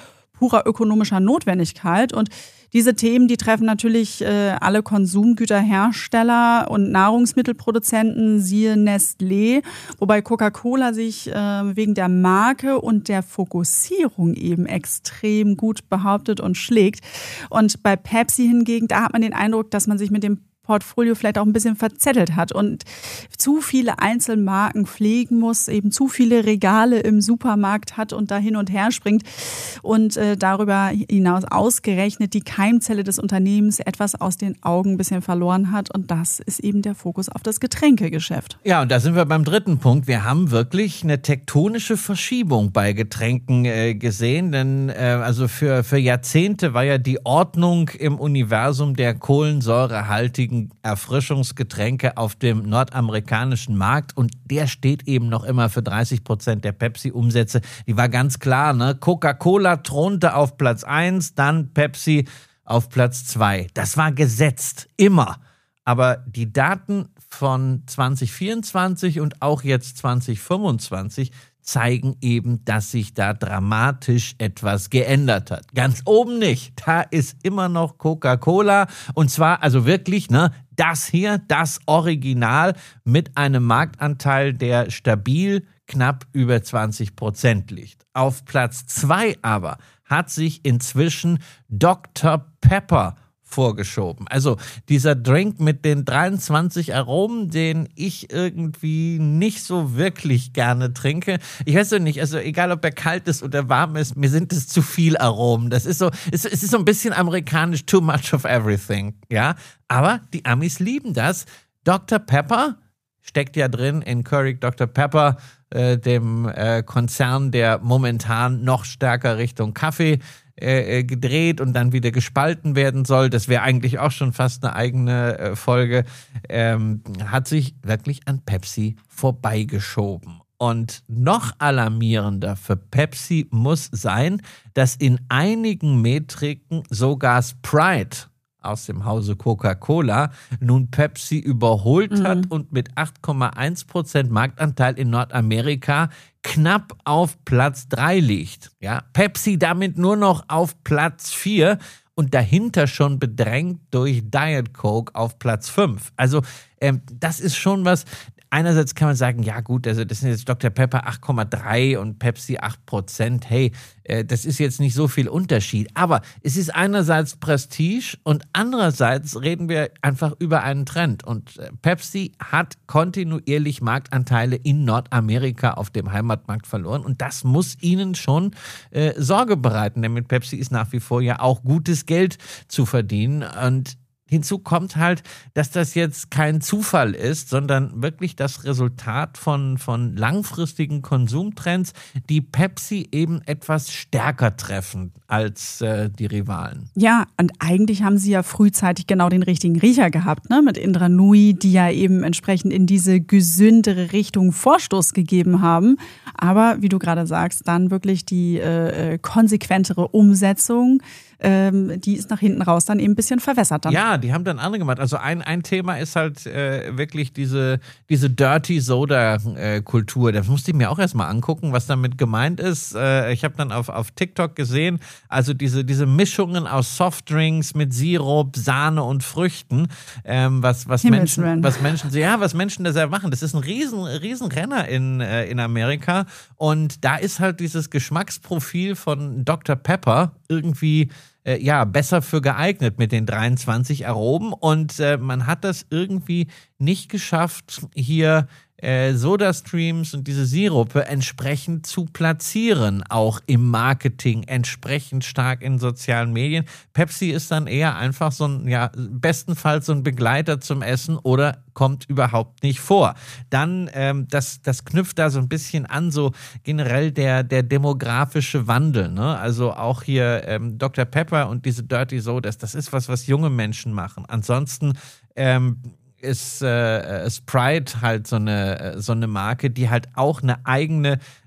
purer ökonomischer Notwendigkeit. Und diese Themen, die treffen natürlich äh, alle Konsumgüterhersteller und Nahrungsmittelproduzenten, siehe Nestlé, wobei Coca-Cola sich äh, wegen der Marke und der Fokussierung eben extrem gut behauptet und schlägt. Und bei Pepsi hingegen, da hat man den Eindruck, dass man sich mit dem Portfolio vielleicht auch ein bisschen verzettelt hat und zu viele Einzelmarken pflegen muss, eben zu viele Regale im Supermarkt hat und da hin und her springt und äh, darüber hinaus ausgerechnet die Keimzelle des Unternehmens etwas aus den Augen ein bisschen verloren hat, und das ist eben der Fokus auf das Getränkegeschäft. Ja, und da sind wir beim dritten Punkt. Wir haben wirklich eine tektonische Verschiebung bei Getränken äh, gesehen, denn äh, also für, für Jahrzehnte war ja die Ordnung im Universum der kohlensäurehaltigen Erfrischungsgetränke auf dem nordamerikanischen Markt, und der steht eben noch immer für dreißig Prozent der Pepsi-Umsätze. Die war ganz klar, ne? Coca-Cola thronte auf Platz eins, dann Pepsi auf Platz zwei. Das war gesetzt, immer. Aber die Daten von zwanzig vierundzwanzig und auch jetzt zwanzig fünfundzwanzig zeigen eben, dass sich da dramatisch etwas geändert hat. Ganz oben nicht. Da ist immer noch Coca-Cola, und zwar also wirklich, ne, das hier, das Original mit einem Marktanteil, der stabil knapp über zwanzig Prozent liegt. Auf Platz zwei aber hat sich inzwischen Doktor Pepper vorgeschoben. Also dieser Drink mit den dreiundzwanzig Aromen, den ich irgendwie nicht so wirklich gerne trinke. Ich weiß ja nicht, also egal ob er kalt ist oder warm ist, mir sind es zu viel Aromen. Das ist so, es, es ist so ein bisschen amerikanisch, too much of everything, ja. Aber die Amis lieben das. Doktor Pepper steckt ja drin in Keurig Doktor Pepper, äh, dem äh, Konzern, der momentan noch stärker Richtung Kaffee Äh, gedreht und dann wieder gespalten werden soll. Das wäre eigentlich auch schon fast eine eigene äh, Folge. Ähm, hat sich wirklich an Pepsi vorbeigeschoben. Und noch alarmierender für Pepsi muss sein, dass in einigen Metriken sogar Sprite aus dem Hause Coca-Cola nun Pepsi überholt mhm. hat und mit acht Komma eins Prozent Marktanteil in Nordamerika knapp auf Platz drei liegt. Ja, Pepsi damit nur noch auf Platz vier und dahinter schon bedrängt durch Diet Coke auf Platz fünf. Also ähm, das ist schon was. Einerseits kann man sagen, ja gut, also das sind jetzt Doktor Pepper acht Komma drei und Pepsi acht Prozent. Hey, äh, das ist jetzt nicht so viel Unterschied. Aber es ist einerseits Prestige und andererseits reden wir einfach über einen Trend. Und äh, Pepsi hat kontinuierlich Marktanteile in Nordamerika auf dem Heimatmarkt verloren. Und das muss ihnen schon äh, Sorge bereiten, denn mit Pepsi ist nach wie vor ja auch gutes Geld zu verdienen. Und hinzu kommt halt, dass das jetzt kein Zufall ist, sondern wirklich das Resultat von, von langfristigen Konsumtrends, die Pepsi eben etwas stärker treffen als äh, die Rivalen. Ja, und eigentlich haben sie ja frühzeitig genau den richtigen Riecher gehabt, ne? Mit Indra Nooyi, die ja eben entsprechend in diese gesündere Richtung Vorstoß gegeben haben. Aber wie du gerade sagst, dann wirklich die äh, konsequentere Umsetzung, ähm, die ist nach hinten raus dann eben ein bisschen verwässert. Dann. Ja, die haben dann andere gemacht. Also ein, ein Thema ist halt äh, wirklich diese, diese Dirty Soda-Kultur. Das musste ich mir auch erstmal angucken, was damit gemeint ist. Äh, ich habe dann auf, auf TikTok gesehen, also diese, diese Mischungen aus Softdrinks mit Sirup, Sahne und Früchten, ähm, was, was, Menschen, was Menschen, ja, was Menschen da selber machen. Das ist ein riesen, riesen Renner in, äh, in Amerika. Und da ist halt dieses Geschmacksprofil von Doktor Pepper irgendwie äh, ja, besser für geeignet mit den dreiundzwanzig Aromen. Und äh, man hat das irgendwie nicht geschafft, hier äh, Sodastreams und diese Sirupe entsprechend zu platzieren, auch im Marketing, entsprechend stark in sozialen Medien. Pepsi ist dann eher einfach so ein, ja, bestenfalls so ein Begleiter zum Essen oder kommt überhaupt nicht vor. Dann, ähm, das, das knüpft da so ein bisschen an, so generell der, der demografische Wandel, ne? Also auch hier ähm, Doktor Pepper und diese Dirty Sodas, das ist was, was junge Menschen machen. Ansonsten, ähm, ist äh, Sprite halt so eine, so eine Marke, die halt auch eine eigene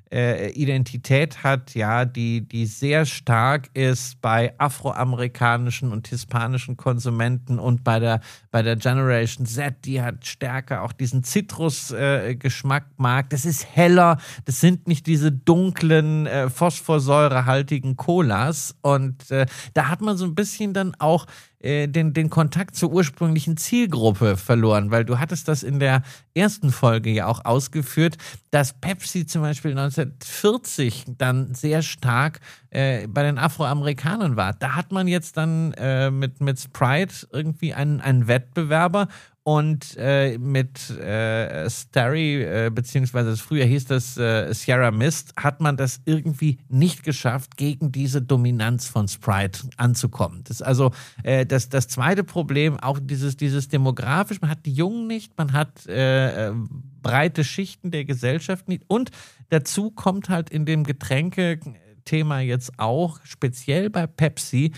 äh, Identität hat, ja, die, die sehr stark ist bei afroamerikanischen und hispanischen Konsumenten und bei der, bei der Generation Z, die hat stärker auch diesen Zitrusgeschmack äh, mag. Das ist heller, das sind nicht diese dunklen, äh, phosphorsäurehaltigen Colas und äh, da hat man so ein bisschen dann auch Den, den Kontakt zur ursprünglichen Zielgruppe verloren, weil du hattest das in der ersten Folge ja auch ausgeführt, dass Pepsi zum Beispiel neunzehnhundertvierzig dann sehr stark äh, bei den Afroamerikanern war. Da hat man jetzt dann äh, mit, mit Sprite irgendwie einen, einen Wettbewerber und äh, mit äh, Starry, äh, beziehungsweise früher hieß das äh, Sierra Mist, hat man das irgendwie nicht geschafft, gegen diese Dominanz von Sprite anzukommen. Das ist also äh, das, das zweite Problem, auch dieses, dieses demografisch, man hat die Jungen nicht, man hat äh, breite Schichten der Gesellschaft nicht und dazu kommt halt in dem Getränke-Thema jetzt auch, speziell bei Pepsi,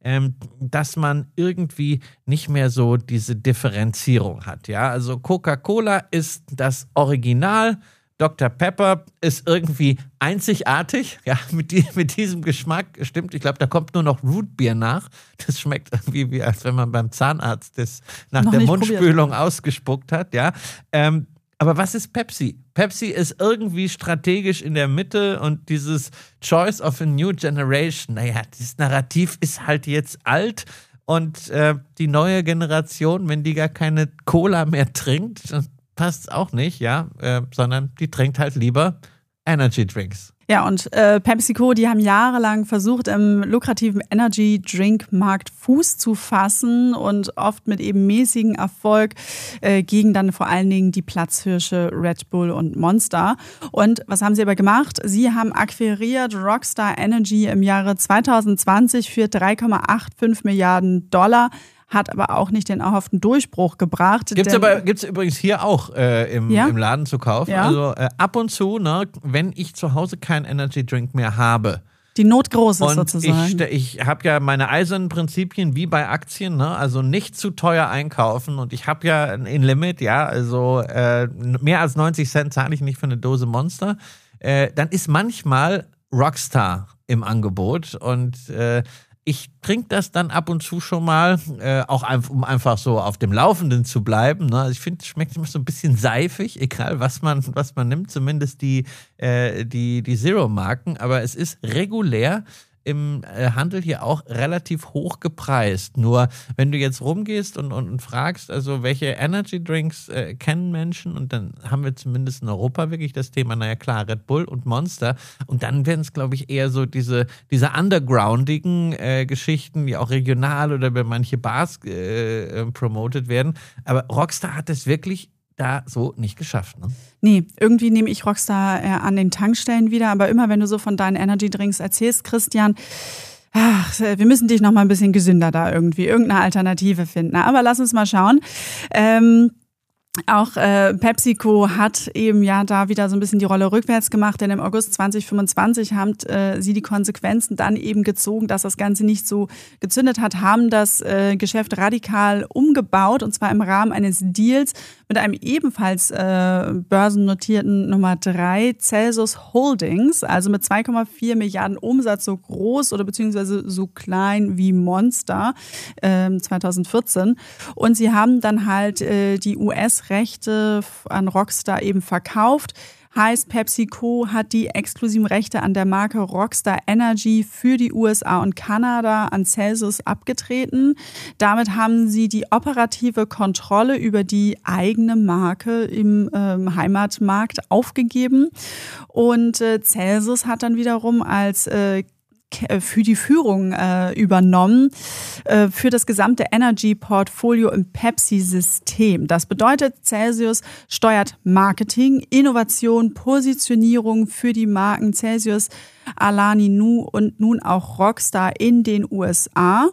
dass man irgendwie nicht mehr so diese Differenzierung hat. Ja, also Coca-Cola ist das Original, Doktor Pepper ist irgendwie einzigartig, ja, mit, die, mit diesem Geschmack, stimmt, ich glaube, da kommt nur noch Rootbier nach. Das schmeckt irgendwie wie, als wenn man beim Zahnarzt das nach noch der Mundspülung probiert. Ausgespuckt hat, ja. Ähm, aber was ist Pepsi? Pepsi ist irgendwie strategisch in der Mitte und dieses Choice of a New Generation, naja, dieses Narrativ ist halt jetzt alt und äh, die neue Generation, wenn die gar keine Cola mehr trinkt, dann passt es auch nicht, ja, äh, sondern die trinkt halt lieber Energy Drinks. Ja, und äh, PepsiCo, die haben jahrelang versucht, im lukrativen Energy-Drink-Markt Fuß zu fassen und oft mit eben mäßigem Erfolg äh, gegen dann vor allen Dingen die Platzhirsche Red Bull und Monster. Und was haben sie aber gemacht? Sie haben akquiriert Rockstar Energy im Jahre zwanzig zwanzig für drei Komma fünfundachtzig Milliarden Dollar. Hat aber auch nicht den erhofften Durchbruch gebracht. Gibt's aber gibt's übrigens hier auch äh, im, ja? im Laden zu kaufen. Ja? Also äh, ab und zu, ne, wenn ich zu Hause keinen Energy Drink mehr habe. Die Not groß ist und sozusagen. Ich, ich habe ja meine eisernen Prinzipien wie bei Aktien, ne? Also nicht zu teuer einkaufen und ich habe ja ein Limit, ja, also äh, mehr als neunzig Cent zahle ich nicht für eine Dose Monster. Äh, dann ist manchmal Rockstar im Angebot und äh, ich trinke das dann ab und zu schon mal, äh, auch ein, um einfach so auf dem Laufenden zu bleiben. Ne? Also ich finde, es schmeckt immer so ein bisschen seifig, egal was man, was man nimmt, zumindest die, äh, die, die Zero-Marken. Aber es ist regulär im äh, Handel hier auch relativ hoch gepreist. Nur wenn du jetzt rumgehst und, und, und fragst, also welche Energy Drinks äh, kennen Menschen, und dann haben wir zumindest in Europa wirklich das Thema, naja klar, Red Bull und Monster, und dann werden es, glaube ich, eher so diese, diese undergroundigen äh, Geschichten, die auch regional oder bei manche Bars äh, äh, promoted werden. Aber Rockstar hat es wirklich da so nicht geschafft, ne? Nee, irgendwie nehme ich Rockstar äh, an den Tankstellen wieder, aber immer wenn du so von deinen Energy-Drinks erzählst, Christian, ach, wir müssen dich noch mal ein bisschen gesünder da irgendwie, irgendeine Alternative finden. Aber lass uns mal schauen. Ähm, Auch äh, PepsiCo hat eben ja da wieder so ein bisschen die Rolle rückwärts gemacht, denn im August zwanzig fünfundzwanzig haben äh, sie die Konsequenzen dann eben gezogen, dass das Ganze nicht so gezündet hat, haben das äh, Geschäft radikal umgebaut, und zwar im Rahmen eines Deals mit einem ebenfalls äh, börsennotierten Nummer drei, Celsius Holdings, also mit zwei Komma vier Milliarden Umsatz, so groß oder beziehungsweise so klein wie Monster äh, zweitausendvierzehn. Und sie haben dann halt äh, die U S Rechte an Rockstar eben verkauft. Heißt, PepsiCo hat die exklusiven Rechte an der Marke Rockstar Energy für die U S A und Kanada an Celsius abgetreten. Damit haben sie die operative Kontrolle über die eigene Marke im ähm, Heimatmarkt aufgegeben. Und äh, Celsius hat dann wiederum als äh, für die Führung äh, übernommen, äh, für das gesamte Energy-Portfolio im Pepsi-System. Das bedeutet, Celsius steuert Marketing, Innovation, Positionierung für die Marken. Celsius Alani Nu und nun auch Rockstar in den U S A.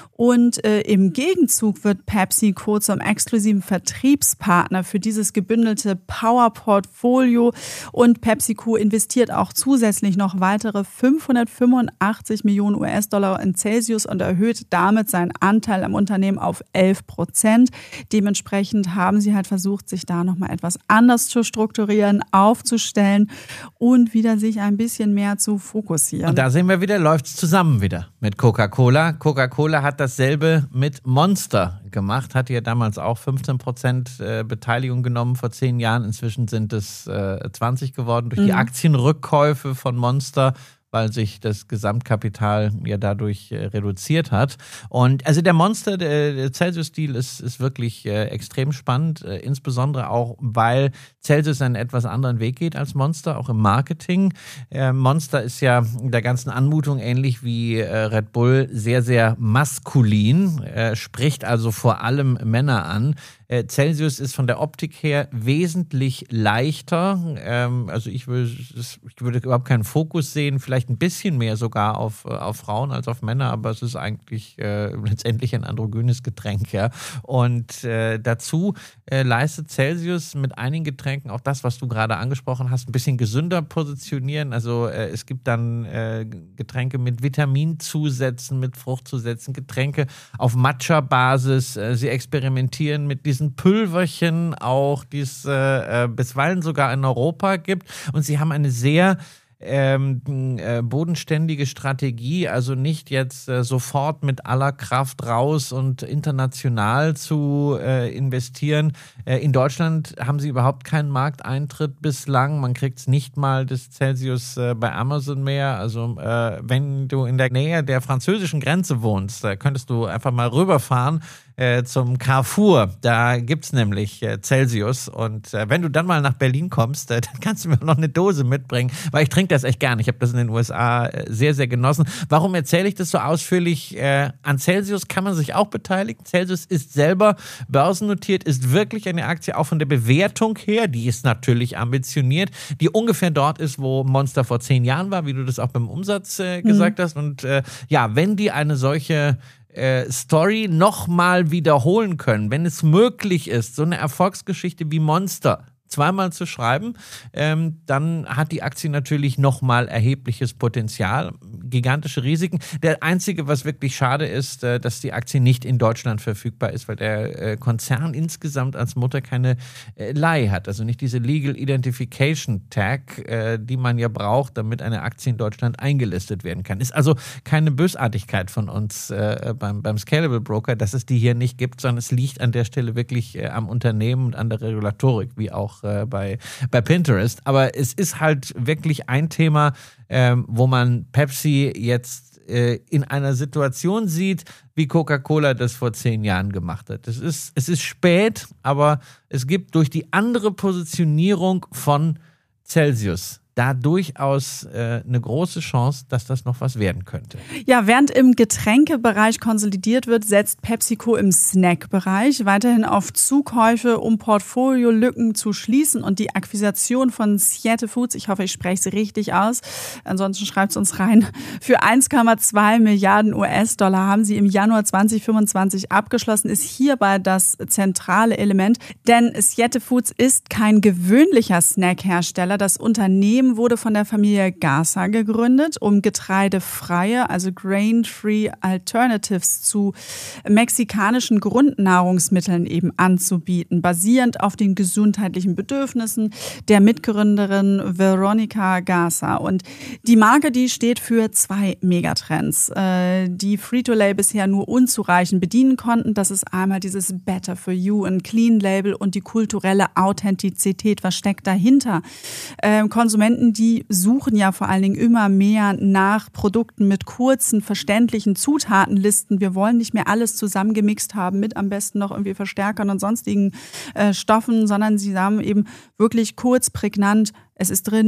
Und äh, im Gegenzug wird PepsiCo zum exklusiven Vertriebspartner für dieses gebündelte Power-Portfolio. Und PepsiCo investiert auch zusätzlich noch weitere fünfhundertfünfundachtzig Millionen U S-Dollar in Celsius und erhöht damit seinen Anteil am Unternehmen auf elf Prozent. Dementsprechend haben sie halt versucht, sich da nochmal etwas anders zu strukturieren, aufzustellen und wieder sich ein bisschen mehr zu fokussieren. Und da sehen wir wieder, läuft es zusammen wieder mit Coca-Cola. Coca-Cola hat dasselbe mit Monster gemacht, hatte ja damals auch fünfzehn Prozent Beteiligung genommen vor zehn Jahren. Inzwischen sind es zwanzig geworden durch die mhm. Aktienrückkäufe von Monster, weil sich das Gesamtkapital ja dadurch äh, reduziert hat. Und also der Monster, der, der Celsius-Deal ist, ist wirklich äh, extrem spannend, äh, insbesondere auch, weil Celsius einen etwas anderen Weg geht als Monster, auch im Marketing. Äh, Monster ist ja der ganzen Anmutung ähnlich wie äh, Red Bull sehr, sehr maskulin, äh, spricht also vor allem Männer an. Äh, Celsius ist von der Optik her wesentlich leichter. Ähm, also ich würde, ich würde überhaupt keinen Fokus sehen, vielleicht ein bisschen mehr sogar auf, auf Frauen als auf Männer, aber es ist eigentlich äh, letztendlich ein androgynes Getränk, ja. Und äh, dazu äh, leistet Celsius mit einigen Getränken auch das, was du gerade angesprochen hast, ein bisschen gesünder positionieren. Also äh, es gibt dann äh, Getränke mit Vitaminzusätzen, mit Fruchtzusätzen, Getränke auf Matcha-Basis. Äh, sie experimentieren mit diesen Pülverchen auch, die es äh, bisweilen sogar in Europa gibt. Und sie haben eine sehr Ähm, äh, bodenständige Strategie, also nicht jetzt äh, sofort mit aller Kraft raus und international zu äh, investieren. Äh, in Deutschland haben sie überhaupt keinen Markteintritt bislang. Man kriegt es nicht mal das Celsius äh, bei Amazon mehr. Also äh, wenn du in der Nähe der französischen Grenze wohnst, da könntest du einfach mal rüberfahren äh, zum Carrefour. Da gibt es nämlich äh, Celsius. Und äh, wenn du dann mal nach Berlin kommst, äh, dann kannst du mir noch eine Dose mitbringen, weil ich trinke das echt gerne. Ich habe das in den U S A sehr, sehr genossen. Warum erzähle ich das so ausführlich? Äh, an Celsius kann man sich auch beteiligen. Celsius ist selber börsennotiert, ist wirklich eine Aktie, auch von der Bewertung her, die ist natürlich ambitioniert, die ungefähr dort ist, wo Monster vor zehn Jahren war, wie du das auch beim Umsatz äh, gesagt mhm. hast. Und äh, ja, wenn die eine solche äh, Story nochmal wiederholen können, wenn es möglich ist, so eine Erfolgsgeschichte wie Monster zweimal zu schreiben, ähm, dann hat die Aktie natürlich nochmal erhebliches Potenzial, gigantische Risiken. Der einzige, was wirklich schade ist, äh, dass die Aktie nicht in Deutschland verfügbar ist, weil der äh, Konzern insgesamt als Mutter keine äh, L I hat, also nicht diese Legal Identification Tag, äh, die man ja braucht, damit eine Aktie in Deutschland eingelistet werden kann. Ist also keine Bösartigkeit von uns äh, beim, beim Scalable Broker, dass es die hier nicht gibt, sondern es liegt an der Stelle wirklich äh, am Unternehmen und an der Regulatorik, wie auch Bei, bei Pinterest. Aber es ist halt wirklich ein Thema, ähm, wo man Pepsi jetzt äh, in einer Situation sieht, wie Coca-Cola das vor zehn Jahren gemacht hat. Es ist, es ist spät, aber es gibt durch die andere Positionierung von Celsius da durchaus äh, eine große Chance, dass das noch was werden könnte. Ja, während im Getränkebereich konsolidiert wird, setzt PepsiCo im Snackbereich weiterhin auf Zukäufe, um Portfoliolücken zu schließen und die Akquisition von Siete Foods, ich hoffe, ich spreche es richtig aus, ansonsten schreibt es uns rein, für eins Komma zwei Milliarden U S-Dollar haben sie im Januar zwanzig fünfundzwanzig abgeschlossen, ist hierbei das zentrale Element, denn Siete Foods ist kein gewöhnlicher Snackhersteller. Das Unternehmen wurde von der Familie Garza gegründet, um getreidefreie, also grain-free Alternatives zu mexikanischen Grundnahrungsmitteln eben anzubieten, basierend auf den gesundheitlichen Bedürfnissen der Mitgründerin Veronica Garza. Und die Marke, die steht für zwei Megatrends, die Frito-Lay bisher nur unzureichend bedienen konnten. Das ist einmal dieses Better for You, ein Clean Label und die kulturelle Authentizität. Was steckt dahinter? Konsumenten die suchen ja vor allen Dingen immer mehr nach Produkten mit kurzen, verständlichen Zutatenlisten. Wir wollen nicht mehr alles zusammengemixt haben mit am besten noch irgendwie Verstärkern und sonstigen äh, Stoffen, sondern sie haben eben wirklich kurz, prägnant, es ist drin,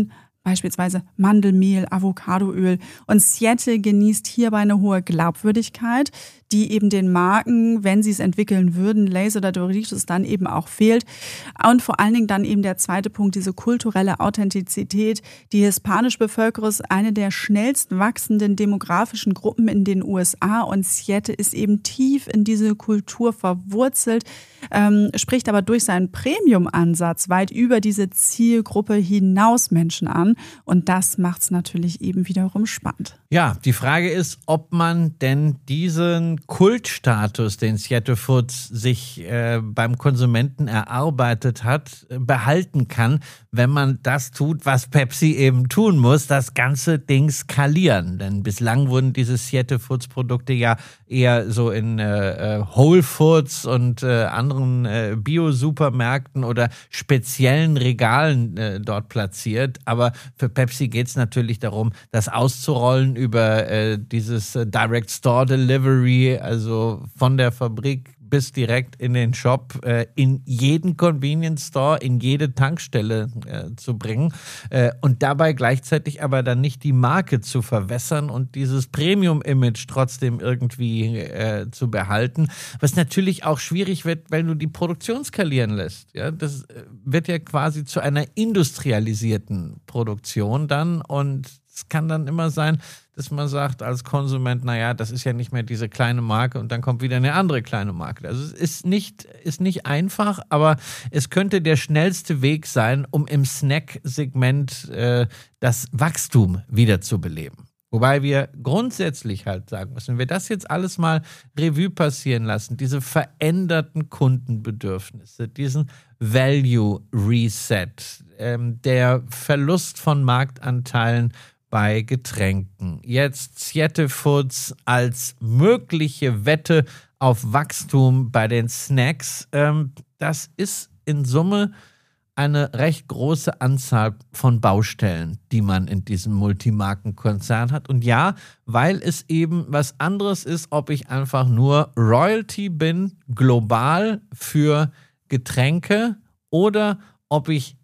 beispielsweise Mandelmehl, Avocadoöl. Und Siete genießt hierbei eine hohe Glaubwürdigkeit, die eben den Marken, wenn sie es entwickeln würden, Lay's oder Doritos, dann eben auch fehlt. Und vor allen Dingen dann eben der zweite Punkt, diese kulturelle Authentizität. Die hispanische Bevölkerung ist eine der schnellst wachsenden demografischen Gruppen in den U S A und Siete ist eben tief in diese Kultur verwurzelt, ähm, spricht aber durch seinen Premium-Ansatz weit über diese Zielgruppe hinaus Menschen an. Und das macht es natürlich eben wiederum spannend. Ja, die Frage ist, ob man denn diesen Kultstatus, den Siete Foods sich äh, beim Konsumenten erarbeitet hat, behalten kann, wenn man das tut, was Pepsi eben tun muss, das ganze Ding skalieren. Denn bislang wurden diese Siete Foods Produkte ja eher so in äh, Whole Foods und äh, anderen äh, Bio-Supermärkten oder speziellen Regalen äh, dort platziert. Aber für Pepsi geht es natürlich darum, das auszurollen über äh, dieses äh, Direct Store Delivery, also von der Fabrik bis direkt in den Shop, äh, in jeden Convenience Store, in jede Tankstelle äh, zu bringen äh, und dabei gleichzeitig aber dann nicht die Marke zu verwässern und dieses Premium-Image trotzdem irgendwie äh, zu behalten, was natürlich auch schwierig wird, wenn du die Produktion skalieren lässt. Ja, das wird ja quasi zu einer industrialisierten Produktion dann und es kann dann immer sein, dass man sagt als Konsument, naja, das ist ja nicht mehr diese kleine Marke und dann kommt wieder eine andere kleine Marke. Also es ist nicht, ist nicht einfach, aber es könnte der schnellste Weg sein, um im Snack-Segment äh, das Wachstum wiederzubeleben. Wobei wir grundsätzlich halt sagen müssen, wenn wir das jetzt alles mal Revue passieren lassen, diese veränderten Kundenbedürfnisse, diesen Value Reset, ähm, der Verlust von Marktanteilen bei Getränken. Jetzt Siete Foods als mögliche Wette auf Wachstum bei den Snacks. Ähm, das ist in Summe eine recht große Anzahl von Baustellen, die man in diesem Multimarkenkonzern hat. Und ja, weil es eben was anderes ist, ob ich einfach nur Royalty bin, global für Getränke oder ob ich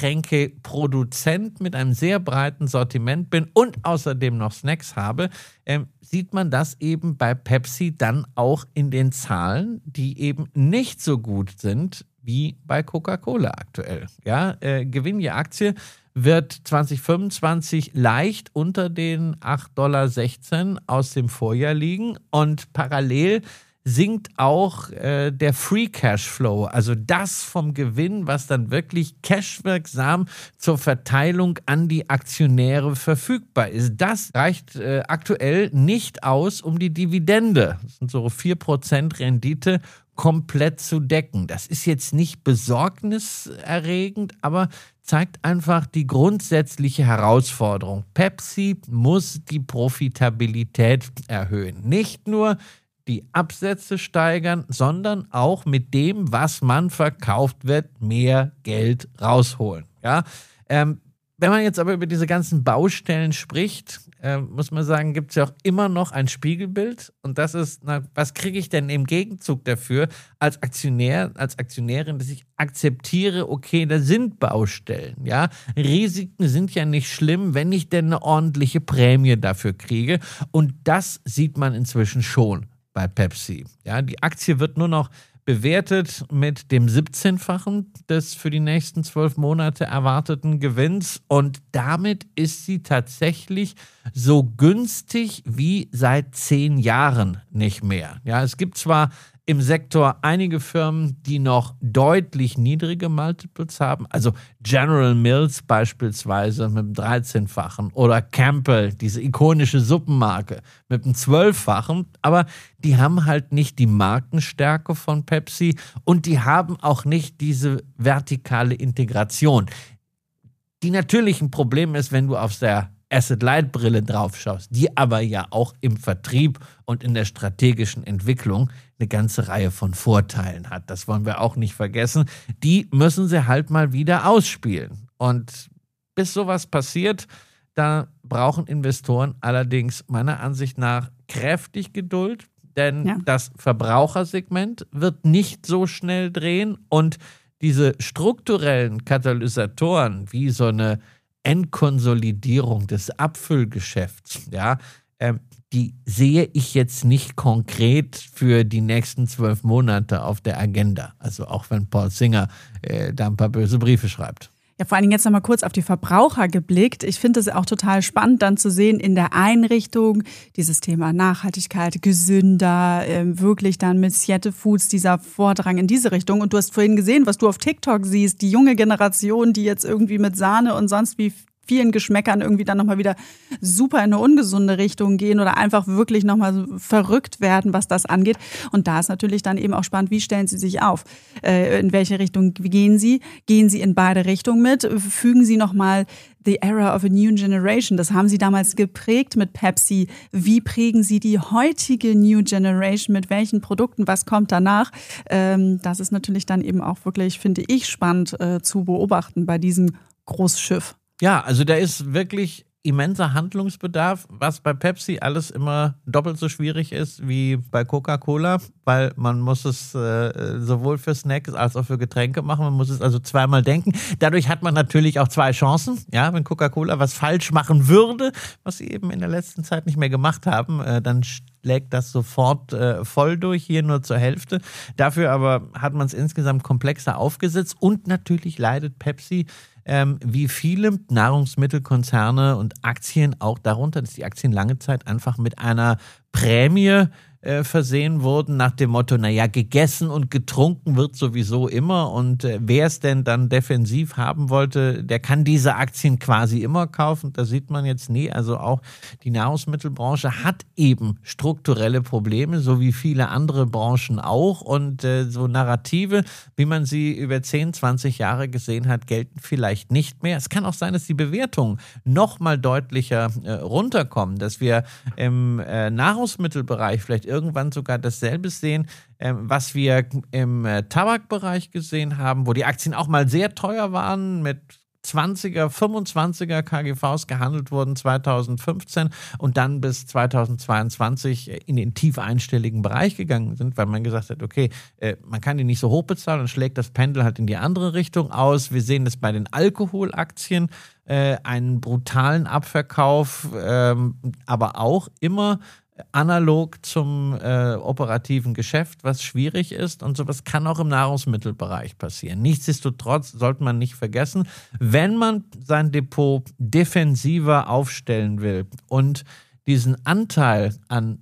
Getränkeproduzent mit einem sehr breiten Sortiment bin und außerdem noch Snacks habe, ähm, sieht man das eben bei Pepsi dann auch in den Zahlen, die eben nicht so gut sind wie bei Coca-Cola aktuell. Ja, äh, Gewinn je Aktie wird zwanzig fünfundzwanzig leicht unter den acht Komma sechzehn Dollar aus dem Vorjahr liegen und parallel sinkt auch äh, der Free Cashflow, also das vom Gewinn, was dann wirklich cashwirksam zur Verteilung an die Aktionäre verfügbar ist. Das reicht äh, aktuell nicht aus, um die Dividende, das sind so vier Prozent Rendite, komplett zu decken. Das ist jetzt nicht besorgniserregend, aber zeigt einfach die grundsätzliche Herausforderung. Pepsi muss die Profitabilität erhöhen. Nicht nur die Absätze steigern, sondern auch mit dem, was man verkauft wird, mehr Geld rausholen. Ja, ähm, wenn man jetzt aber über diese ganzen Baustellen spricht, äh, muss man sagen, gibt es ja auch immer noch ein Spiegelbild und das ist, na, was kriege ich denn im Gegenzug dafür als Aktionär, als Aktionärin, dass ich akzeptiere, okay, da sind Baustellen, ja, Risiken sind ja nicht schlimm, wenn ich denn eine ordentliche Prämie dafür kriege und das sieht man inzwischen schon bei Pepsi. Ja, die Aktie wird nur noch bewertet mit dem siebzehnfachen des für die nächsten zwölf Monate erwarteten Gewinns und damit ist sie tatsächlich so günstig wie seit zehn Jahren nicht mehr. Ja, es gibt zwar im Sektor einige Firmen, die noch deutlich niedrige Multiples haben, also General Mills beispielsweise mit dem dreizehnfachen oder Campbell, diese ikonische Suppenmarke, mit dem zwölffachen, aber die haben halt nicht die Markenstärke von Pepsi und die haben auch nicht diese vertikale Integration, die natürlich ein Problem ist, wenn du auf der Asset-Light-Brille drauf schaust, die aber ja auch im Vertrieb und in der strategischen Entwicklung eine ganze Reihe von Vorteilen hat. Das wollen wir auch nicht vergessen. Die müssen sie halt mal wieder ausspielen. Und bis sowas passiert, da brauchen Investoren allerdings meiner Ansicht nach kräftig Geduld, denn ja. das Verbrauchersegment wird nicht so schnell drehen und diese strukturellen Katalysatoren wie so eine Entkonsolidierung des Abfüllgeschäfts, ja, ähm, die sehe ich jetzt nicht konkret für die nächsten zwölf Monate auf der Agenda. Also auch wenn Paul Singer äh, da ein paar böse Briefe schreibt. Ja, vor allen Dingen jetzt nochmal kurz auf die Verbraucher geblickt. Ich finde es auch total spannend dann zu sehen in der Einrichtung, dieses Thema Nachhaltigkeit, gesünder, äh, wirklich dann mit Siete Foods, dieser Vordrang in diese Richtung. Und du hast vorhin gesehen, was du auf TikTok siehst, die junge Generation, die jetzt irgendwie mit Sahne und sonst wie vielen Geschmäckern irgendwie dann nochmal wieder super in eine ungesunde Richtung gehen oder einfach wirklich nochmal verrückt werden, was das angeht. Und da ist natürlich dann eben auch spannend, wie stellen sie sich auf? Äh, in welche Richtung gehen sie? Gehen sie in beide Richtungen mit? Fügen sie nochmal The Era of a New Generation? Das haben sie damals geprägt mit Pepsi. Wie prägen sie die heutige New Generation? Mit welchen Produkten? Was kommt danach? Ähm, das ist natürlich dann eben auch wirklich, finde ich, spannend äh, zu beobachten bei diesem Großschiff. Ja, also da ist wirklich immenser Handlungsbedarf, was bei Pepsi alles immer doppelt so schwierig ist wie bei Coca-Cola, weil man muss es äh, sowohl für Snacks als auch für Getränke machen, man muss es also zweimal denken. Dadurch hat man natürlich auch zwei Chancen, ja, wenn Coca-Cola was falsch machen würde, was sie eben in der letzten Zeit nicht mehr gemacht haben, äh, dann schlägt das sofort äh, voll durch, hier nur zur Hälfte. Dafür aber hat man es insgesamt komplexer aufgesetzt und natürlich leidet Pepsi Ähm, wie viele Nahrungsmittelkonzerne und Aktien auch darunter, dass die Aktien lange Zeit einfach mit einer Prämie äh, versehen wurden, nach dem Motto, naja, gegessen und getrunken wird sowieso immer und äh, wer es denn dann defensiv haben wollte, der kann diese Aktien quasi immer kaufen. Da sieht man jetzt, nee, also auch die Nahrungsmittelbranche hat eben strukturelle Probleme, so wie viele andere Branchen auch und äh, so Narrative, wie man sie über zehn, zwanzig Jahre gesehen hat, gelten vielleicht nicht mehr. Es kann auch sein, dass die Bewertungen noch mal deutlicher äh, runterkommen, dass wir im äh, Nahrungsmittelbereich vielleicht irgendwann sogar dasselbe sehen, äh, was wir im äh, Tabakbereich gesehen haben, wo die Aktien auch mal sehr teuer waren, mit zwanziger, fünfundzwanziger K G Vs gehandelt wurden zweitausendfünfzehn und dann bis zweitausendzweiundzwanzig in den tief einstelligen Bereich gegangen sind, weil man gesagt hat, okay, äh, man kann die nicht so hoch bezahlen, dann schlägt das Pendel halt in die andere Richtung aus. Wir sehen das bei den Alkoholaktien, äh, einen brutalen Abverkauf, ähm, aber auch immer analog zum äh, operativen Geschäft, was schwierig ist und sowas kann auch im Nahrungsmittelbereich passieren. Nichtsdestotrotz sollte man nicht vergessen, wenn man sein Depot defensiver aufstellen will und diesen Anteil an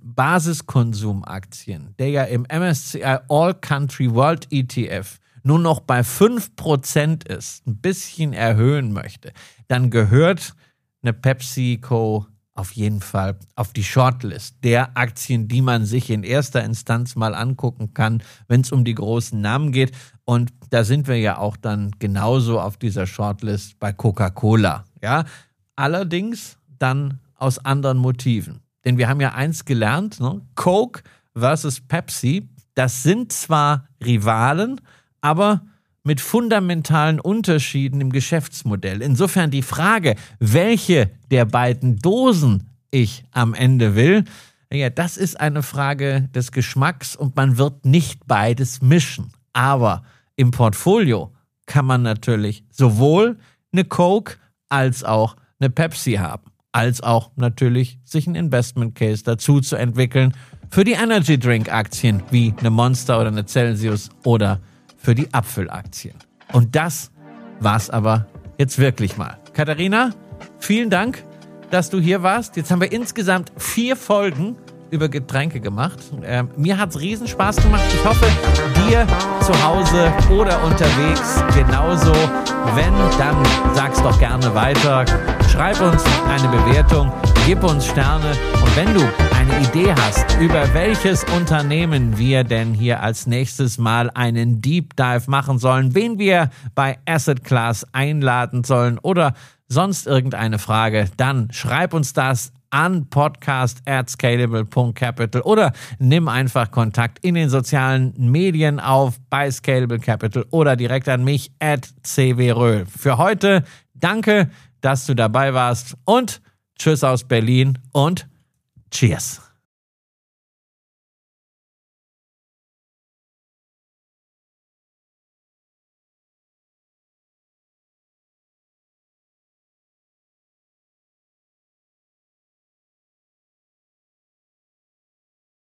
Basiskonsumaktien, der ja im M S C I All Country World E T F nur noch bei fünf Prozent ist, ein bisschen erhöhen möchte, dann gehört eine PepsiCo auf jeden Fall auf die Shortlist der Aktien, die man sich in erster Instanz mal angucken kann, wenn es um die großen Namen geht. Und da sind wir ja auch dann genauso auf dieser Shortlist bei Coca-Cola. Ja? Allerdings dann aus anderen Motiven. Denn wir haben ja eins gelernt, ne? Coke versus Pepsi, das sind zwar Rivalen, aber mit fundamentalen Unterschieden im Geschäftsmodell. Insofern die Frage, welche der beiden Dosen ich am Ende will, ja, das ist eine Frage des Geschmacks und man wird nicht beides mischen. Aber im Portfolio kann man natürlich sowohl eine Coke als auch eine Pepsi haben, als auch natürlich sich ein Investment Case dazu zu entwickeln für die Energy Drink Aktien wie eine Monster oder eine Celsius oder für die Apfelaktien. Und das war's aber jetzt wirklich mal. Katharina, vielen Dank, dass du hier warst. Jetzt haben wir insgesamt vier Folgen über Getränke gemacht. Ähm, mir hat's riesen Spaß gemacht. Ich hoffe, dir zu Hause oder unterwegs genauso. Wenn, dann sag's doch gerne weiter. Schreib uns eine Bewertung, gib uns Sterne. Und wenn du eine Idee hast, über welches Unternehmen wir denn hier als nächstes mal einen Deep Dive machen sollen, wen wir bei Asset Class einladen sollen oder sonst irgendeine Frage, dann schreib uns das an podcast at scalable punkt capital oder nimm einfach Kontakt in den sozialen Medien auf bei Scalable Capital oder direkt an mich at c w röhl. Für heute danke, dass du dabei warst und tschüss aus Berlin und cheers.